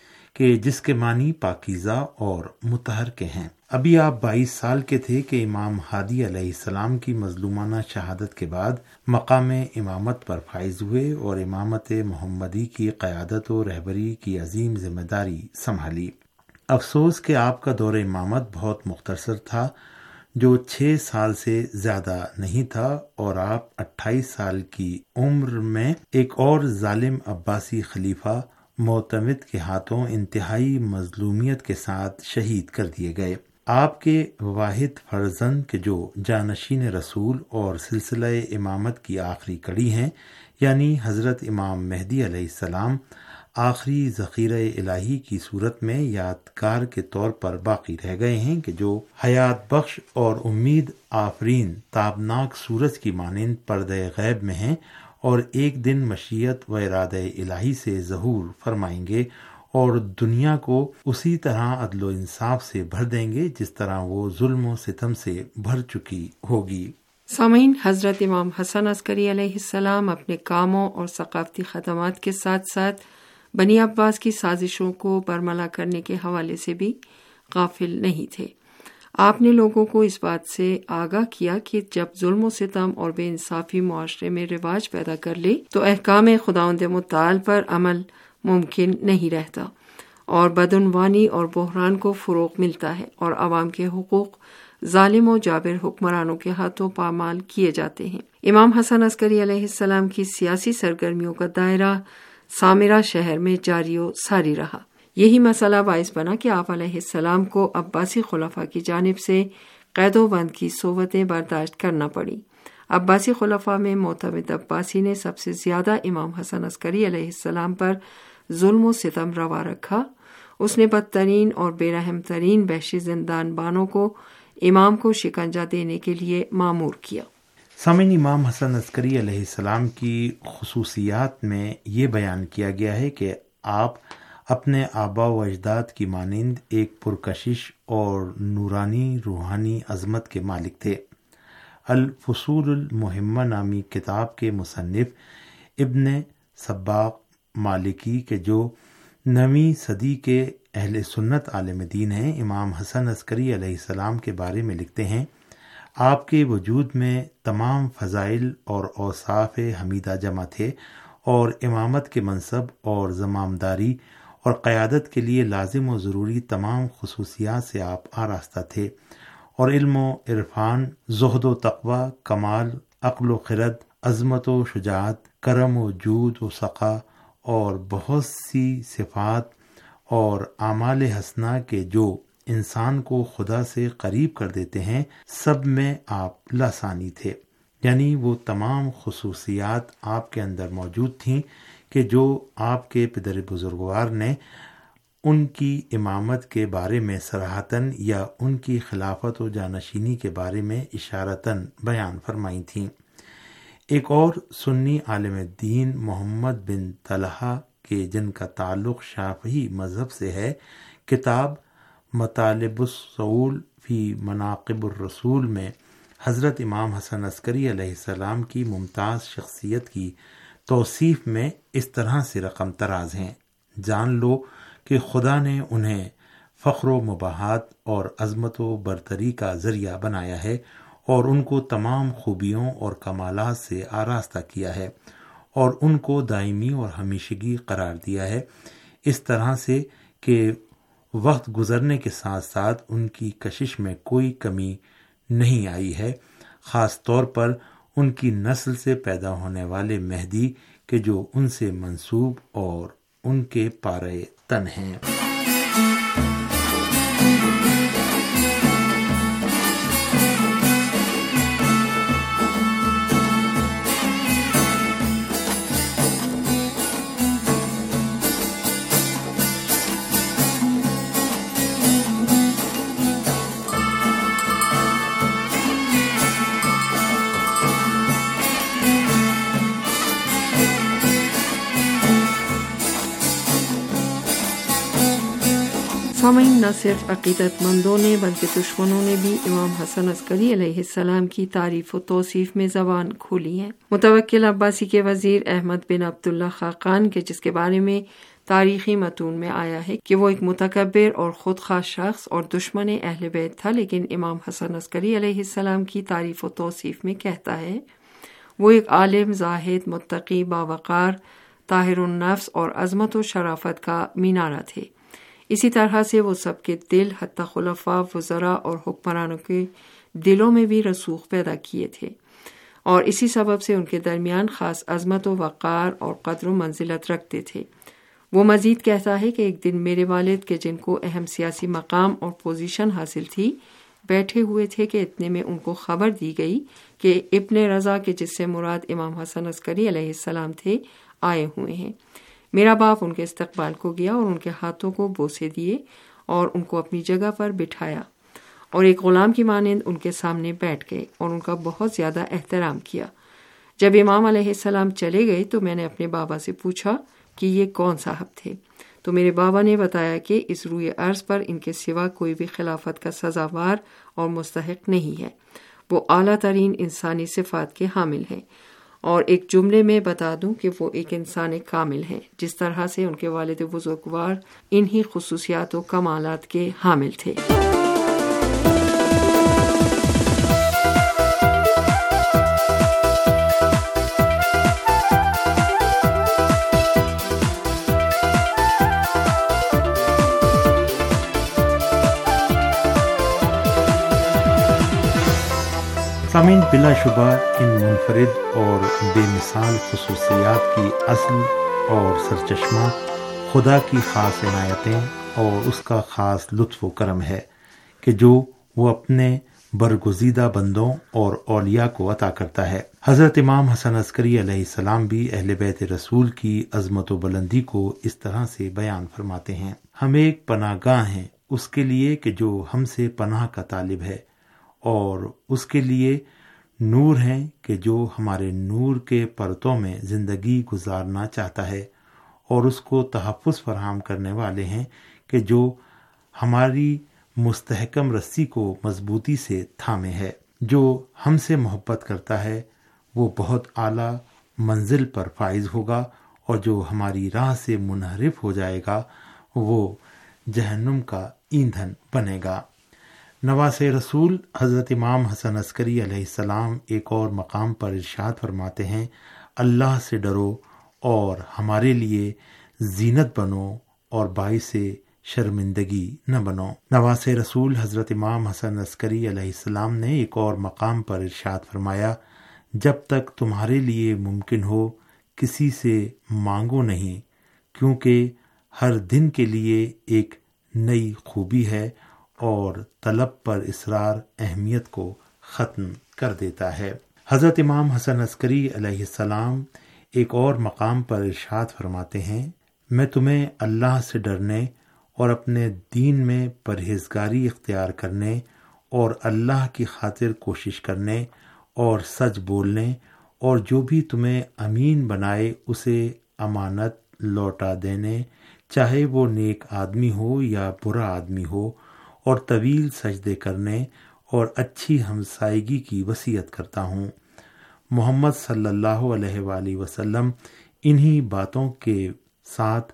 کہ جس کے معنی پاکیزہ اور مطہر کے ہیں۔ ابھی آپ بائیس سال کے تھے کہ امام ہادی علیہ السلام کی مظلومانہ شہادت کے بعد مقام امامت پر فائز ہوئے اور امامت محمدی کی قیادت و رہبری کی عظیم ذمہ داری سنبھالی۔ افسوس کہ آپ کا دور امامت بہت مختصر تھا، جو چھ سال سے زیادہ نہیں تھا، اور آپ اٹھائیس سال کی عمر میں ایک اور ظالم عباسی خلیفہ معتمد کے ہاتھوں انتہائی مظلومیت کے ساتھ شہید کر دیے گئے۔ آپ کے واحد فرزند کے جو جانشین رسول اور سلسلہ امامت کی آخری کڑی ہیں، یعنی حضرت امام مہدی علیہ السلام، آخری ذخیرہ الہی کی صورت میں یادگار کے طور پر باقی رہ گئے ہیں کہ جو حیات بخش اور امید آفرین تابناک سورج کی مانند پردہ غیب میں ہیں، اور ایک دن مشیت و ارادہ الہی سے ظہور فرمائیں گے اور دنیا کو اسی طرح عدل و انصاف سے بھر دیں گے جس طرح وہ ظلم و ستم سے بھر چکی ہوگی۔ سامعین، حضرت امام حسن عسکری علیہ السلام اپنے کاموں اور ثقافتی خدمات کے ساتھ ساتھ بنی عباس کی سازشوں کو برملا کرنے کے حوالے سے بھی غافل نہیں تھے۔ آپ نے لوگوں کو اس بات سے آگاہ کیا کہ جب ظلم و ستم اور بے انصافی معاشرے میں رواج پیدا کر لے تو احکام خداوند متعال پر عمل ممکن نہیں رہتا، اور بدعنوانی اور بحران کو فروغ ملتا ہے، اور عوام کے حقوق ظالم و جابر حکمرانوں کے ہاتھوں پامال کیے جاتے ہیں۔ امام حسن عسکری علیہ السلام کی سیاسی سرگرمیوں کا دائرہ سامرا شہر میں جاری و ساری رہا۔ یہی مسئلہ باعث بنا کہ آپ علیہ السلام کو عباسی خلفاء کی جانب سے قید و بند کی صوبتیں برداشت کرنا پڑی۔ عباسی خلفاء میں معتمد عباسی نے سب سے زیادہ امام حسن عسکری علیہ السلام پر ظلم و ستم روا رکھا۔ اس نے بدترین اور بے رحم ترین وحشی زندان بانوں کو امام کو شکنجہ دینے کے لیے مامور کیا۔ سامعین، امام حسن عسکری علیہ السلام کی خصوصیات میں یہ بیان کیا گیا ہے کہ آپ اپنے آبا و اجداد کی مانند ایک پرکشش اور نورانی روحانی عظمت کے مالک تھے۔ الفصول المہمہ نامی کتاب کے مصنف ابن سباق مالکی کے جو نویں صدی کے اہل سنت عالم دین ہیں، امام حسن عسکری علیہ السلام کے بارے میں لکھتے ہیں: آپ کے وجود میں تمام فضائل اور اوصاف حمیدہ جمع تھے، اور امامت کے منصب اور زمامداری اور قیادت کے لیے لازم و ضروری تمام خصوصیات سے آپ آراستہ تھے، اور علم و عرفان، زہد و تقوی، کمال، عقل و خرد، عظمت و شجاعت، کرم و جود و سخا اور بہت سی صفات اور اعمال حسنہ کے جو انسان کو خدا سے قریب کر دیتے ہیں، سب میں آپ لاسانی تھے۔ یعنی وہ تمام خصوصیات آپ کے اندر موجود تھیں کہ جو آپ کے پدر بزرگوار نے ان کی امامت کے بارے میں صراحتاً یا ان کی خلافت و جانشینی کے بارے میں اشارتاً بیان فرمائی تھیں۔ ایک اور سنی عالم دین محمد بن طلحہ کے جن کا تعلق شافعی مذہب سے ہے، کتاب مطالب الصول فی مناقب الرسول میں حضرت امام حسن عسکری علیہ السلام کی ممتاز شخصیت کی توصیف میں اس طرح سے رقم تراز ہیں: جان لو کہ خدا نے انہیں فخر و مباحات اور عظمت و برتری کا ذریعہ بنایا ہے، اور ان کو تمام خوبیوں اور کمالات سے آراستہ کیا ہے، اور ان کو دائمی اور ہمیشگی قرار دیا ہے، اس طرح سے کہ وقت گزرنے کے ساتھ ساتھ ان کی کشش میں کوئی کمی نہیں آئی ہے، خاص طور پر ان کی نسل سے پیدا ہونے والے مہدی کہ جو ان سے منسوب اور ان کے پارے تن ہیں۔ سامعین، نہ صرف عقیدت مندوں نے بلکہ دشمنوں نے بھی امام حسن عسکری علیہ السلام کی تعریف و توصیف میں زبان کھولی ہے۔ متوکل عباسی کے وزیر احمد بن عبداللہ خاقان کے جس کے بارے میں تاریخی متون میں آیا ہے کہ وہ ایک متکبر اور خودخواہ شخص اور دشمن اہل بیت تھا، لیکن امام حسن عسکری علیہ السلام کی تعریف و توصیف میں کہتا ہے وہ ایک عالم، زاہد، متقی، باوقار، طاہر النفس اور عظمت و شرافت کا مینارہ تھے۔ اسی طرح سے وہ سب کے دل، حتیٰ خلفاء، وزراء اور حکمرانوں کے دلوں میں بھی رسوخ پیدا کیے تھے، اور اسی سبب سے ان کے درمیان خاص عظمت و وقار اور قدر و منزلت رکھتے تھے۔ وہ مزید کہتا ہے کہ ایک دن میرے والد کے جن کو اہم سیاسی مقام اور پوزیشن حاصل تھی بیٹھے ہوئے تھے کہ اتنے میں ان کو خبر دی گئی کہ ابن رضا کے جس سے مراد امام حسن عسکری علیہ السلام تھے آئے ہوئے ہیں۔ میرا باپ ان کے استقبال کو گیا اور ان کے ہاتھوں کو بوسے دیے اور ان کو اپنی جگہ پر بٹھایا اور ایک غلام کی مانند ان کے سامنے بیٹھ گئے اور ان کا بہت زیادہ احترام کیا۔ جب امام علیہ السلام چلے گئے تو میں نے اپنے بابا سے پوچھا کہ یہ کون صاحب تھے، تو میرے بابا نے بتایا کہ اس روئے عرض پر ان کے سوا کوئی بھی خلافت کا سزاوار اور مستحق نہیں ہے، وہ اعلیٰ ترین انسانی صفات کے حامل ہیں، اور ایک جملے میں بتا دوں کہ وہ ایک انسان کامل ہیں، جس طرح سے ان کے والد بزرگوار انہی خصوصیات و کمالات کے حامل تھے۔ سامعین، بلا شبہ ان منفرد اور بے مثال خصوصیات کی اصل اور سرچشمہ خدا کی خاص عنایتیں اور اس کا خاص لطف و کرم ہے کہ جو وہ اپنے برگزیدہ بندوں اور اولیاء کو عطا کرتا ہے۔ حضرت امام حسن عسکری علیہ السلام بھی اہل بیت رسول کی عظمت و بلندی کو اس طرح سے بیان فرماتے ہیں: ہم ایک پناہ گاہ ہیں اس کے لیے کہ جو ہم سے پناہ کا طالب ہے، اور اس کے لیے نور ہیں کہ جو ہمارے نور کے پرتوں میں زندگی گزارنا چاہتا ہے، اور اس کو تحفظ فراہم کرنے والے ہیں کہ جو ہماری مستحکم رسی کو مضبوطی سے تھامے ہے۔ جو ہم سے محبت کرتا ہے وہ بہت اعلیٰ منزل پر فائز ہوگا، اور جو ہماری راہ سے منحرف ہو جائے گا وہ جہنم کا ایندھن بنے گا۔ نواس رسول حضرت امام حسن عسکری علیہ السلام ایک اور مقام پر ارشاد فرماتے ہیں: اللہ سے ڈرو اور ہمارے لیے زینت بنو اور باعث شرمندگی نہ بنو۔ نواس رسول حضرت امام حسن عسکری علیہ السلام نے ایک اور مقام پر ارشاد فرمایا: جب تک تمہارے لیے ممکن ہو کسی سے مانگو نہیں، کیونکہ ہر دن کے لیے ایک نئی خوبی ہے اور طلب پر اصرار اہمیت کو ختم کر دیتا ہے۔ حضرت امام حسن عسکری علیہ السلام ایک اور مقام پر ارشاد فرماتے ہیں: میں تمہیں اللہ سے ڈرنے اور اپنے دین میں پرہیزگاری اختیار کرنے اور اللہ کی خاطر کوشش کرنے اور سچ بولنے اور جو بھی تمہیں امین بنائے اسے امانت لوٹا دینے، چاہے وہ نیک آدمی ہو یا برا آدمی ہو، اور طویل سجدے کرنے اور اچھی ہمسائیگی کی وصیت کرتا ہوں۔ محمد صلی اللہ علیہ وآلہ وسلم انہی باتوں کے ساتھ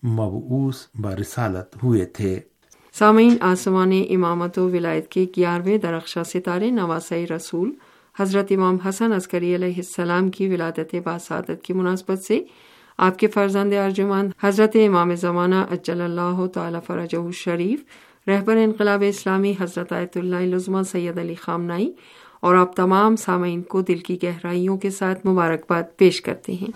مبعوث برسالت ہوئے تھے۔ سامعین، آسمان امامت و ولایت کے گیارہویں درخشاں ستارے نواسۂ رسول حضرت امام حسن عسکری علیہ السلام کی ولادت باسعادت کی مناسبت سے آپ کے فرزند ارجمند حضرت امام زمانہ عجل اللہ تعالی فرجہ الشریف، رہبر انقلاب اسلامی حضرت آیت اللہ العظمیٰ سید علی خامنائی اور آپ تمام سامعین کو دل کی گہرائیوں کے ساتھ مبارکباد پیش کرتے ہیں۔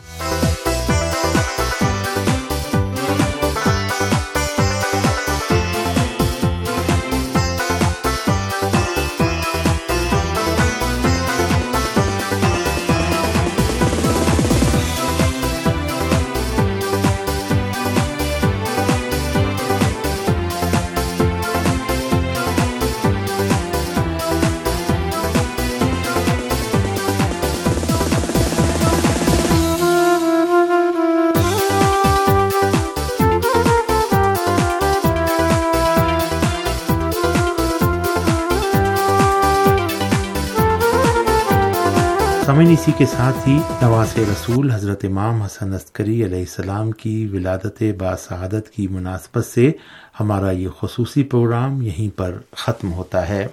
سامعین، اسی کے ساتھ ہی نواز رسول حضرت امام حسن عسکری علیہ السلام کی ولادت باسعادت کی مناسبت سے ہمارا یہ خصوصی پروگرام یہیں پر ختم ہوتا ہے۔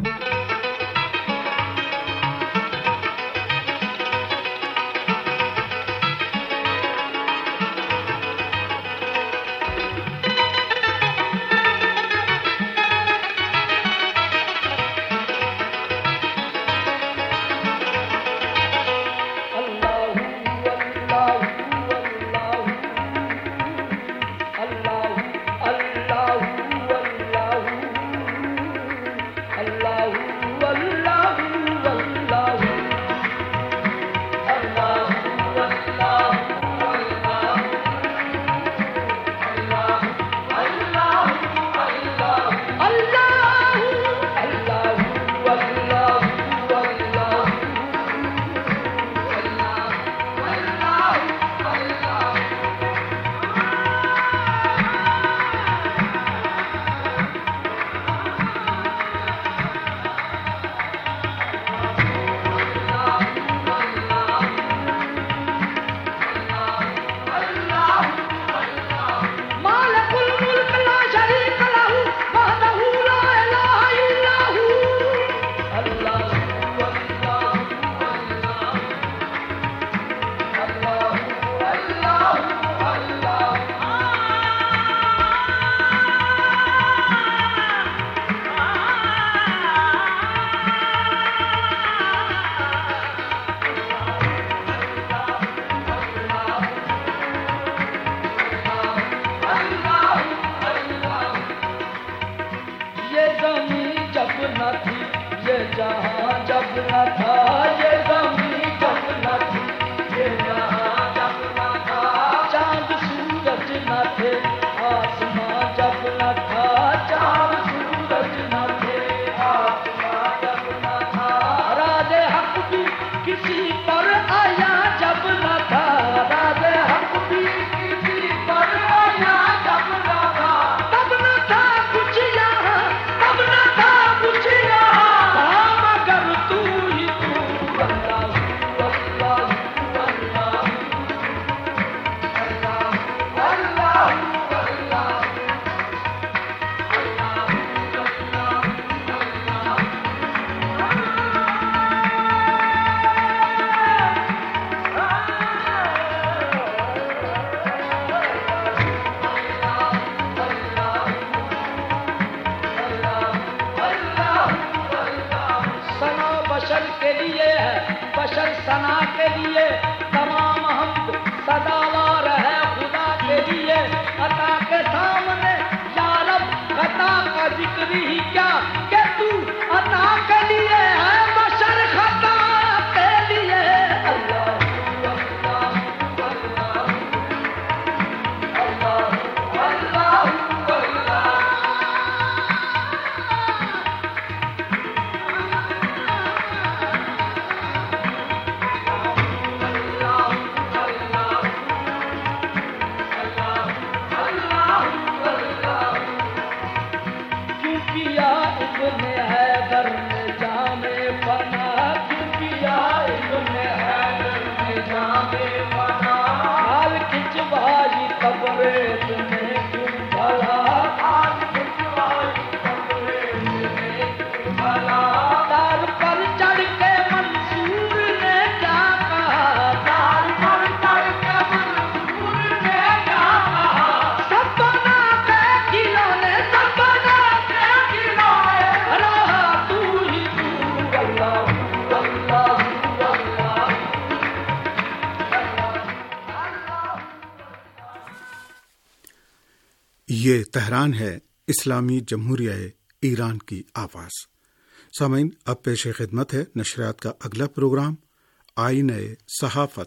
یہ تہران ہے، اسلامی جمہوریہ ایران کی آواز۔ سامعین، اب پیش خدمت ہے نشریات کا اگلا پروگرام آئینہ صحافت۔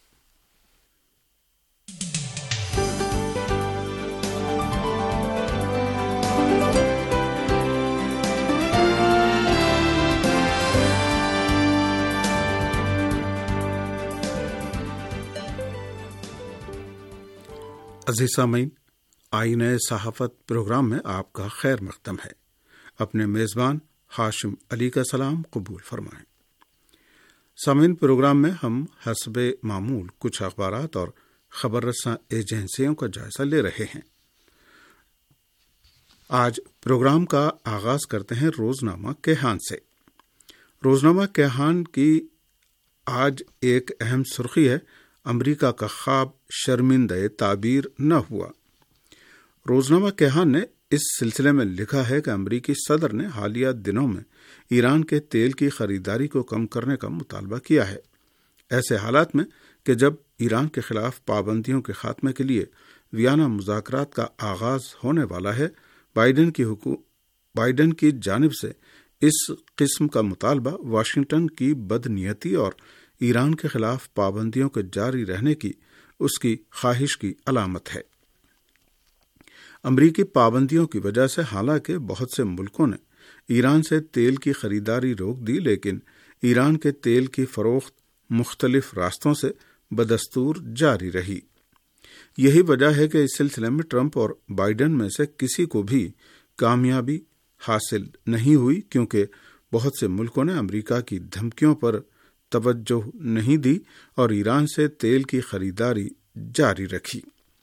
عزیز سامعین، آئینہ صحافت پروگرام میں آپ کا خیر مقدم ہے۔ اپنے میزبان ہاشم علی کا سلام قبول فرمائیں۔ سامعین، پروگرام میں ہم حسب معمول کچھ اخبارات اور خبر رساں ایجنسیوں کا جائزہ لے رہے ہیں۔ آج پروگرام کا آغاز کرتے ہیں روزنامہ کیہان سے۔ روزنامہ کیہان کی آج ایک اہم سرخی ہے، امریکہ کا خواب شرمندہ تعبیر نہ ہوا۔ روزنامہ کیہان نے اس سلسلے میں لکھا ہے کہ امریکی صدر نے حالیہ دنوں میں ایران کے تیل کی خریداری کو کم کرنے کا مطالبہ کیا ہے۔ ایسے حالات میں کہ جب ایران کے خلاف پابندیوں کے خاتمے کے لیے ویانا مذاکرات کا آغاز ہونے والا ہے، بائیڈن کی حکومت بائیڈن کی جانب سے اس قسم کا مطالبہ واشنگٹن کی بدنیتی اور ایران کے خلاف پابندیوں کے جاری رہنے کی اس کی خواہش کی علامت ہے۔ امریکی پابندیوں کی وجہ سے حالانکہ بہت سے ملکوں نے ایران سے تیل کی خریداری روک دی، لیکن ایران کے تیل کی فروخت مختلف راستوں سے بدستور جاری رہی۔ یہی وجہ ہے کہ اس سلسلے میں ٹرمپ اور بائیڈن میں سے کسی کو بھی کامیابی حاصل نہیں ہوئی، کیونکہ بہت سے ملکوں نے امریکہ کی دھمکیوں پر توجہ نہیں دی اور ایران سے تیل کی خریداری جاری رکھی۔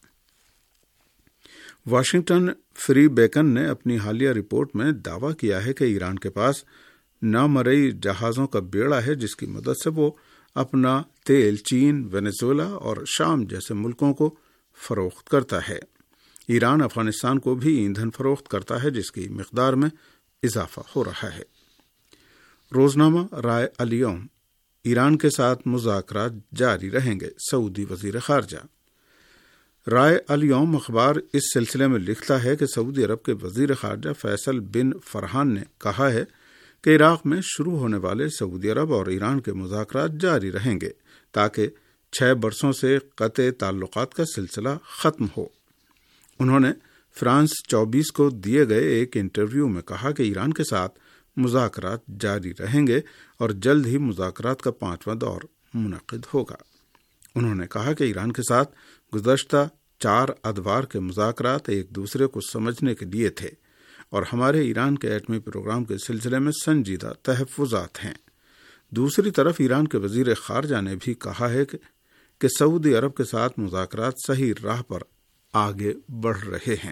واشنگٹن فری بیکن نے اپنی حالیہ رپورٹ میں دعویٰ کیا ہے کہ ایران کے پاس نامرئی جہازوں کا بیڑا ہے، جس کی مدد سے وہ اپنا تیل چین، وینزویلا اور شام جیسے ملکوں کو فروخت کرتا ہے۔ ایران افغانستان کو بھی ایندھن فروخت کرتا ہے، جس کی مقدار میں اضافہ ہو رہا ہے۔ روزنامہ رائے الیوم، ایران کے ساتھ مذاکرات جاری رہیں گے، سعودی وزیر خارجہ۔ رائے الیوم اخبار اس سلسلے میں لکھتا ہے کہ سعودی عرب کے وزیر خارجہ فیصل بن فرحان نے کہا ہے کہ عراق میں شروع ہونے والے سعودی عرب اور ایران کے مذاکرات جاری رہیں گے تاکہ چھ برسوں سے قطع تعلقات کا سلسلہ ختم ہو۔ انہوں نے فرانس چوبیس کو دیے گئے ایک انٹرویو میں کہا کہ ایران کے ساتھ مذاکرات جاری رہیں گے اور جلد ہی مذاکرات کا پانچواں دور منعقد ہوگا۔ انہوں نے کہا کہ ایران کے ساتھ گزشتہ چار ادوار کے مذاکرات ایک دوسرے کو سمجھنے کے لیے تھے اور ہمارے ایران کے ایٹمی پروگرام کے سلسلے میں سنجیدہ تحفظات ہیں۔ دوسری طرف ایران کے وزیر خارجہ نے بھی کہا ہے کہ, کہ سعودی عرب کے ساتھ مذاکرات صحیح راہ پر آگے بڑھ رہے ہیں۔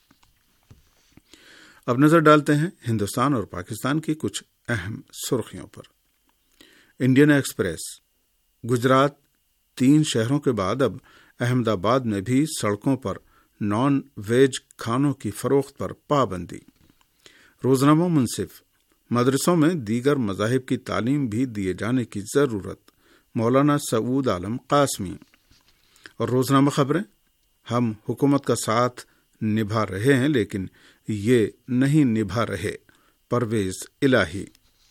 اب نظر ڈالتے ہیں ہندوستان اور پاکستان کی کچھ اہم سرخیوں پر۔ انڈین ایکسپریس، گجرات تین شہروں کے بعد اب احمد آباد میں بھی سڑکوں پر نان ویج کھانوں کی فروخت پر پابندی۔ روزنامہ منصف، مدرسوں میں دیگر مذاہب کی تعلیم بھی دیے جانے کی ضرورت، مولانا سعود عالم قاسمی۔ اور روزنامہ خبریں، ہم حکومت کا ساتھ نبھا رہے ہیں لیکن یہ نہیں نبھا رہے، پرویز الہی۔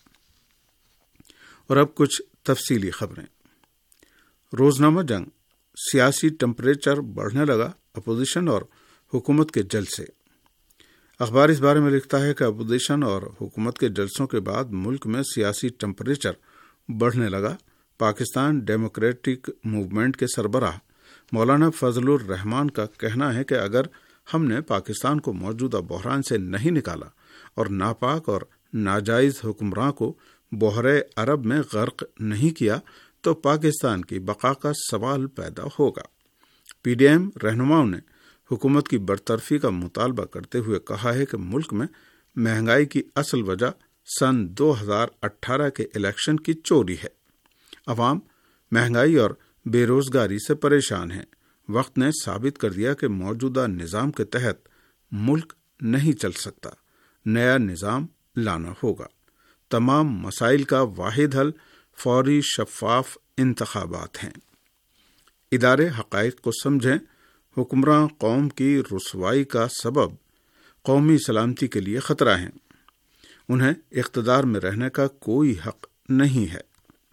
اور اب کچھ تفصیلی خبریں۔ روزنامہ جنگ، سیاسی ٹمپریچر بڑھنے لگا، اپوزیشن اور حکومت کے جلسے۔ اخبار اس بارے میں لکھتا ہے کہ اپوزیشن اور حکومت کے جلسوں کے بعد ملک میں سیاسی ٹمپریچر بڑھنے لگا۔ پاکستان ڈیموکریٹک موومنٹ کے سربراہ مولانا فضل الرحمان کا کہنا ہے کہ اگر ہم نے پاکستان کو موجودہ بحران سے نہیں نکالا اور ناپاک اور ناجائز حکمراں کو بحرے عرب میں غرق نہیں کیا تو پاکستان کی بقا کا سوال پیدا ہوگا۔ پی ڈی ایم رہنماؤں نے حکومت کی برطرفی کا مطالبہ کرتے ہوئے کہا ہے کہ ملک میں مہنگائی کی اصل وجہ سن دو ہزار اٹھارہ کے الیکشن کی چوری ہے۔ عوام مہنگائی اور بے روزگاری سے پریشان ہیں۔ وقت نے ثابت کر دیا کہ موجودہ نظام کے تحت ملک نہیں چل سکتا، نیا نظام لانا ہوگا۔ تمام مسائل کا واحد حل فوری شفاف انتخابات ہیں۔ ادارے حقائق کو سمجھیں، حکمراں قوم کی رسوائی کا سبب قومی سلامتی کے لیے خطرہ ہیں، انہیں اقتدار میں رہنے کا کوئی حق نہیں ہے۔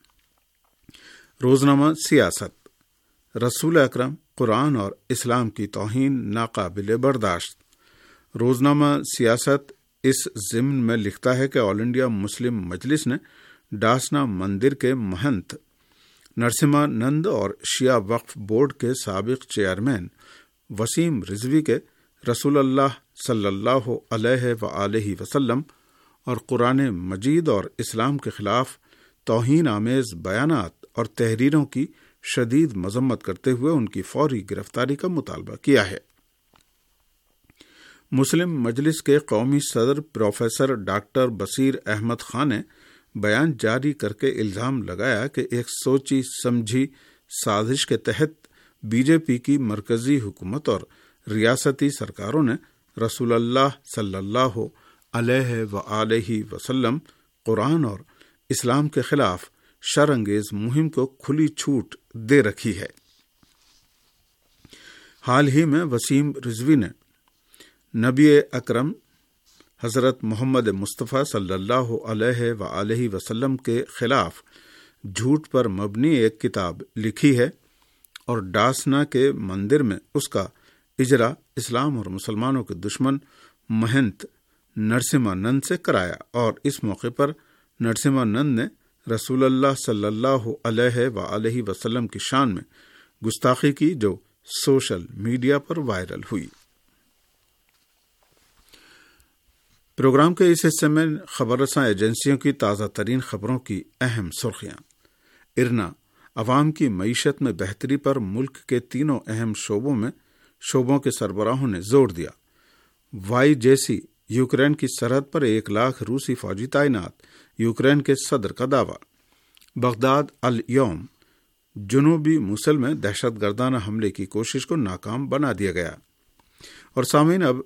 روزنامہ سیاست، رسول اکرم، قرآن اور اسلام کی توہین ناقابل برداشت۔ روزنامہ سیاست اس ضمن میں لکھتا ہے کہ آل انڈیا مسلم مجلس نے ڈاسنا مندر کے مہنت نرسما نند اور شیعہ وقف بورڈ کے سابق چیئرمین وسیم رضوی کے رسول اللہ صلی اللہ علیہ وآلہ وسلم اور قرآن مجید اور اسلام کے خلاف توہین آمیز بیانات اور تحریروں کی شدید مذمت کرتے ہوئے ان کی فوری گرفتاری کا مطالبہ کیا ہے۔ مسلم مجلس کے قومی صدر پروفیسر ڈاکٹر بصیر احمد خان نے بیان جاری کر کے الزام لگایا کہ ایک سوچی سمجھی سازش کے تحت بی جے پی کی مرکزی حکومت اور ریاستی سرکاروں نے رسول اللہ صلی اللہ علیہ وآلہ وسلم، قرآن اور اسلام کے خلاف شرانگیز مہم کو کھلی چھوٹ دے رکھی ہے۔ حال ہی میں وسیم رضوی نے نبی اکرم حضرت محمد مصطفیٰ صلی اللہ علیہ وآلہ وسلم کے خلاف جھوٹ پر مبنی ایک کتاب لکھی ہے اور ڈاسنا کے مندر میں اس کا اجرا اسلام اور مسلمانوں کے دشمن مہنت نرسمہا نند سے کرایا، اور اس موقع پر نرسمہا نند نے رسول اللہ صلی اللہ علیہ وآلہ وسلم کی شان میں گستاخی کی جو سوشل میڈیا پر وائرل ہوئی۔ پروگرام کے اس حصے میں خبر رساں ایجنسیوں کی تازہ ترین خبروں کی اہم سرخیاں۔ ارنا عوام کی معیشت میں بہتری پر ملک کے تینوں اہم شعبوں میں شعبوں کے سربراہوں نے زور دیا۔ وائی جے سی یوکرین کی سرحد پر ایک لاکھ روسی فوجی تعینات، یوکرین کے صدر کا دعویٰ۔ بغداد الیوم، جنوبی موصل میں دہشت گردانہ حملے کی کوشش کو ناکام بنا دیا گیا۔ اور سامعین، اب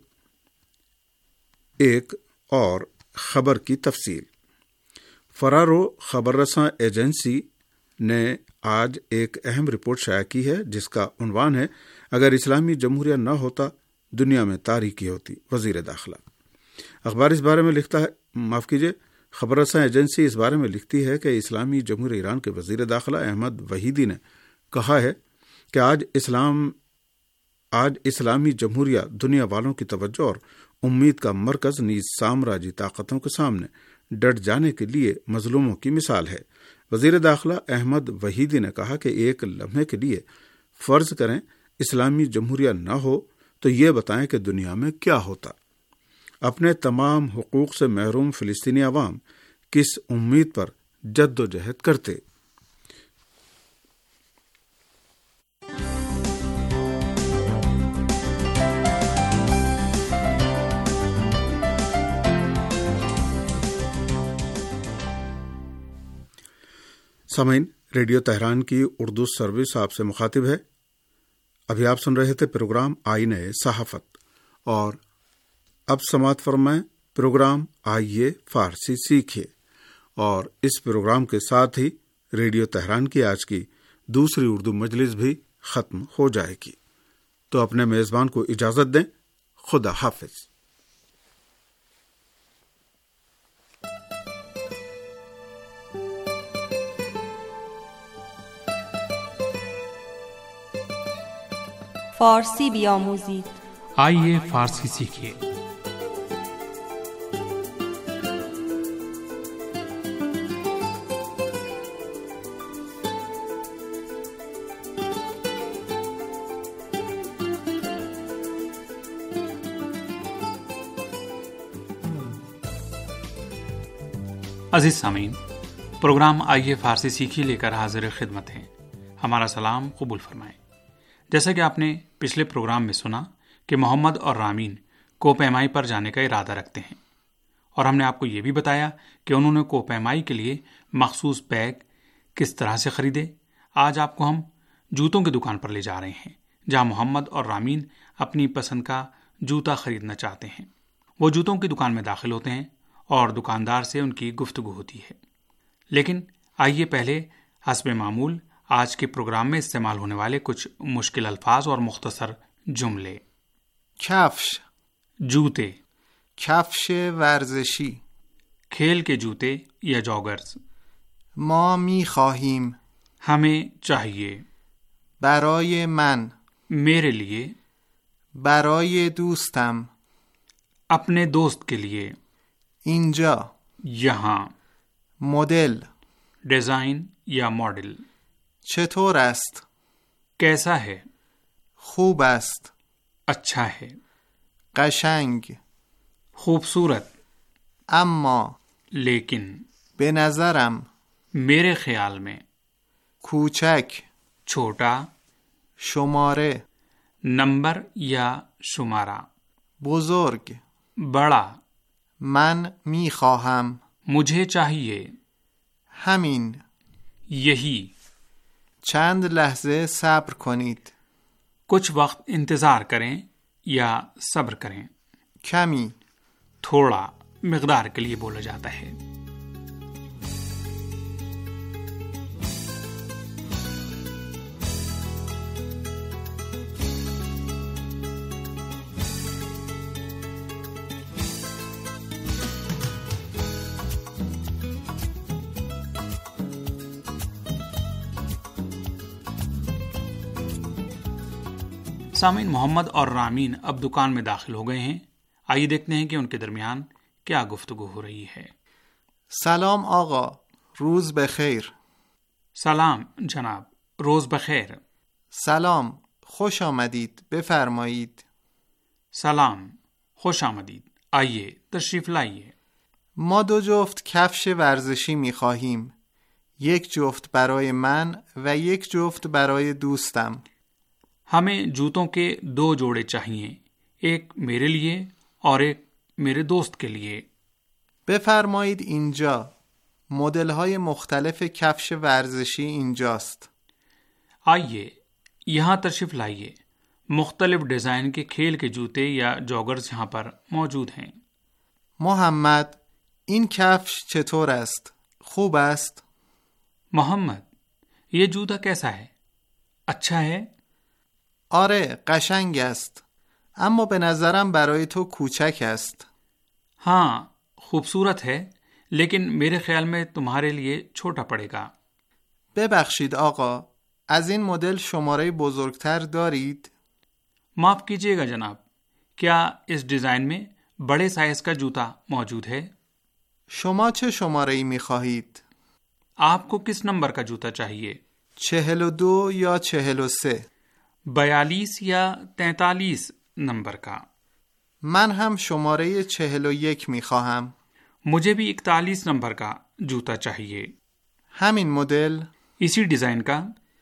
ایک اور خبر کی تفصیل۔ فرارو خبر رساں ایجنسی نے آج ایک اہم رپورٹ شائع کی ہے جس کا عنوان ہے اگر اسلامی جمہوریہ نہ ہوتا دنیا میں تاریکی ہوتی، وزیر داخلہ۔ اخبار اس بارے میں لکھتا ہے معاف کیجیے خبر رساں ایجنسی اس بارے میں لکھتی ہے کہ اسلامی جمہوریہ ایران کے وزیر داخلہ احمد وحیدی نے کہا ہے کہ آج اسلام آج اسلامی جمہوریہ دنیا والوں کی توجہ اور امید کا مرکز نیز سامراجی طاقتوں کے سامنے ڈٹ جانے کے لیے مظلوموں کی مثال ہے۔ وزیر داخلہ احمد وحیدی نے کہا کہ ایک لمحے کے لیے فرض کریں اسلامی جمہوریہ نہ ہو تو یہ بتائیں کہ دنیا میں کیا ہوتا۔ اپنے تمام حقوق سے محروم فلسطینی عوام کس امید پر جد و جہد کرتے؟ سامعین، ریڈیو تہران کی اردو سروس آپ سے مخاطب ہے۔ ابھی آپ سن رہے تھے پروگرام آئینہ صحافت، اور اب سماعت فرمائیں پروگرام آئیے فارسی سیکھیے، اور اس پروگرام کے ساتھ ہی ریڈیو تہران کی آج کی دوسری اردو مجلس بھی ختم ہو جائے گی۔ تو اپنے میزبان کو اجازت دیں۔ خدا حافظ۔ فارسی بیاموزید، آئیے فارسی سیکھیے۔ عزیز سامعین، پروگرام آئیے فارسی سیکھیے لے کر حاضر خدمت ہیں۔ ہمارا سلام قبول فرمائیں۔ جیسا کہ آپ نے پچھلے پروگرام میں سنا کہ محمد اور رامین کوہ پیمائی پر جانے کا ارادہ رکھتے ہیں، اور ہم نے آپ کو یہ بھی بتایا کہ انہوں نے کوہ پیمائی کے لیے مخصوص بیگ کس طرح سے خریدے۔ آج آپ کو ہم جوتوں کی دکان پر لے جا رہے ہیں جہاں محمد اور رامین اپنی پسند کا جوتا خریدنا چاہتے ہیں۔ وہ جوتوں کی دکان میں داخل ہوتے ہیں اور دکاندار سے ان کی گفتگو ہوتی ہے۔ لیکن آئیے پہلے حسب معمول آج کے پروگرام میں استعمال ہونے والے کچھ مشکل الفاظ اور مختصر جملے۔ کفش، جوتے، کفش ورزشی، کھیل کے جوتے یا جاگرز۔ ما می خواهیم، ہمیں چاہیے۔ برای من، میرے لیے۔ برای دوستم، اپنے دوست کے لیے۔ اینجا، یہاں۔ مدل، ڈیزائن یا ماڈل۔ چطور است؟ کیسا ہے؟ خوب است، اچھا ہے۔ قشنگ، خوبصورت۔ اما، لیکن۔ به نظرم، मेरे ख्याल में। کوچک छोटा, شماره नंबर या शुमारा। بزرگ बड़ा, من می خواهم मुझे चाहिए। همین यही। چند لحظه صبر کنید कुछ वक्त इंतजार करें या सब्र करें। کمی थोड़ा मिकदार के लिए बोला जाता है। सामीन, मोहम्मद और रामीन अब दुकान में दाखिल हो गए हैं। आइए देखते हैं कि उनके दरमियान क्या गुफ्तगू हो रही है। سلام آقا روز بخیر सलाम जनाब, रोज बखैर। سلام خوش آمدید بفرمایید सलाम, खुश आमदीद, आइए तशरीफ लाइए। ما दो جفت کفش ورزشی می خواهیم یک جفت برای من و یک جفت برای دوستم हमें जूतों के दो जोड़े चाहिए, एक मेरे लिए और एक मेरे दोस्त के लिए। بفرمایید اینجا مدل های مختلف کفش ورزشی اینجاست आइए यहाँ तशरीफ लाइए, मुख्तलिफ डिज़ाइन के खेल के जूते या जॉगर्स यहाँ पर मौजूद हैं। محمد این کفش چطور است؟ خوب است؟ मोहम्मद, ये जूता कैसा है? अच्छा है? آره قشنگ است اما به نظرم برای تو کوچک است हाँ, खूबसूरत है, लेकिन मेरे ख्याल में तुम्हारे लिए छोटा पड़ेगा। ببخشید آقا از این مدل شماره بزرگتر دارید؟ माफ़ कीजिएगा जनाब, क्या इस डिज़ाइन में बड़े साइज का जूता मौजूद है? شما چه شماره‌ای می‌خواهید؟ आपको किस नंबर का जूता चाहिए? چهل و دو یا چهل و سه؟ बयालीस या तैंतालीस नंबर का। من هم شماره چهل و یک می‌خواهم मुझे भी इकतालीस नंबर का जूता चाहिए। همین مدل؟ इसी डिज़ाइन का?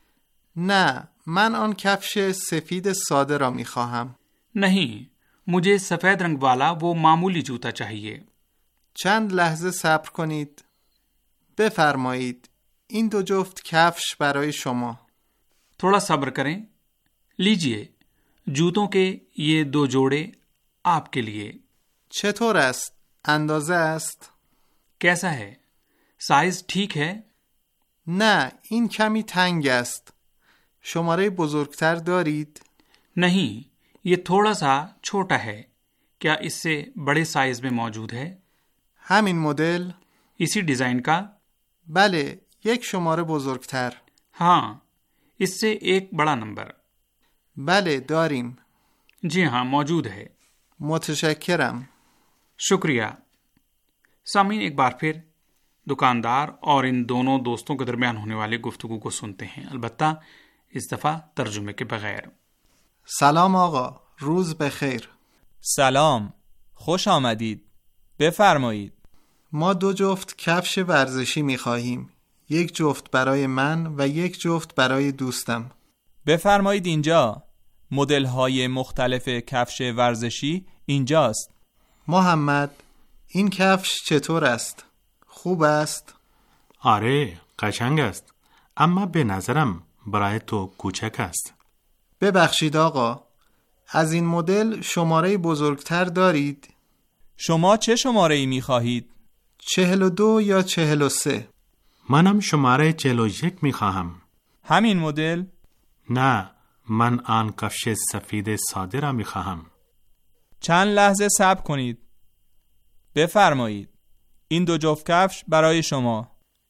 نه من آن کفش سفید ساده را می‌خواهم नहीं, मुझे सफ़ेद रंग वाला वो मामूली जूता चाहिए। چند लहजे صبر کنید بفرمایید این दो جفت کفش برای شما थोड़ा सब्र करें, लीजिए जूतों के ये दो जोड़े आपके लिए। چطور است؟ اندازه است؟ कैसा है? साइज ठीक है? نه این کمی تنگ است شماره بزرگتر دارید؟ नहीं, ये थोड़ा सा छोटा है, क्या इससे बड़े साइज में मौजूद है? همین مدل؟ इसी डिज़ाइन का? بله یک شماره بزرگتر हाँ, इससे एक बड़ा नंबर। بله داریم जी हाँ, मौजूद है। متشکرم शुक्रिया। सामीन, एक बार फिर दुकानदार और इन दोनों दोस्तों के दरमियान होने वाली गुफ्तगू को सुनते हैं, अलबत्ता इस दफ़ा तर्जुमे के बगैर। سلام آقا روز بخیر سلام, خوش آمدید بفرمایید. ما دو جفت کفش ورزشی می خواهیم یک جفت برای من و یک جفت برای دوستم بفرمایید اینجا مدل های مختلف کفش ورزشی اینجاست. محمد این کفش چطور است؟ خوب است؟ آره قشنگ است اما به نظرم برای تو کوچک است. ببخشید آقا از این مدل شماره بزرگتر دارید؟ شما چه شماره ای می خواهید؟ چهل و دو یا چهل و سه؟ منم شماره چهل و یک می خواهم. همین مدل؟ نه من آن کفش سفید ساده را می خواهم. چند لحظه صبر کنید. بفرمایید این دو جفت کفش برای شما.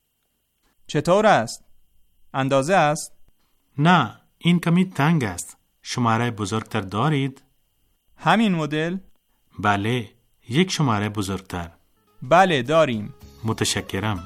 چطور است؟ اندازه است؟ نه این کمی تنگ است. شماره بزرگتر دارید؟ همین مدل؟ بله یک شماره بزرگتر. بله داریم. متشکرم.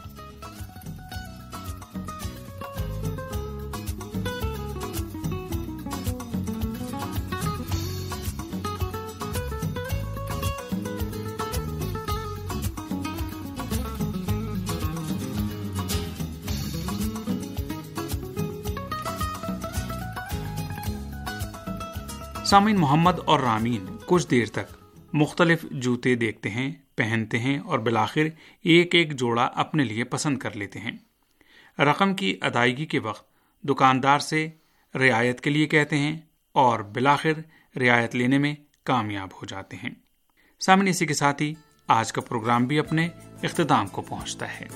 سامعین، محمد اور رامین کچھ دیر تک مختلف جوتے دیکھتے ہیں، پہنتے ہیں اور بالآخر ایک ایک جوڑا اپنے لیے پسند کر لیتے ہیں۔ رقم کی ادائیگی کے وقت دکاندار سے رعایت کے لیے کہتے ہیں اور بالآخر رعایت لینے میں کامیاب ہو جاتے ہیں۔ سامعین، اسی کے ساتھ ہی آج کا پروگرام بھی اپنے اختتام کو پہنچتا ہے۔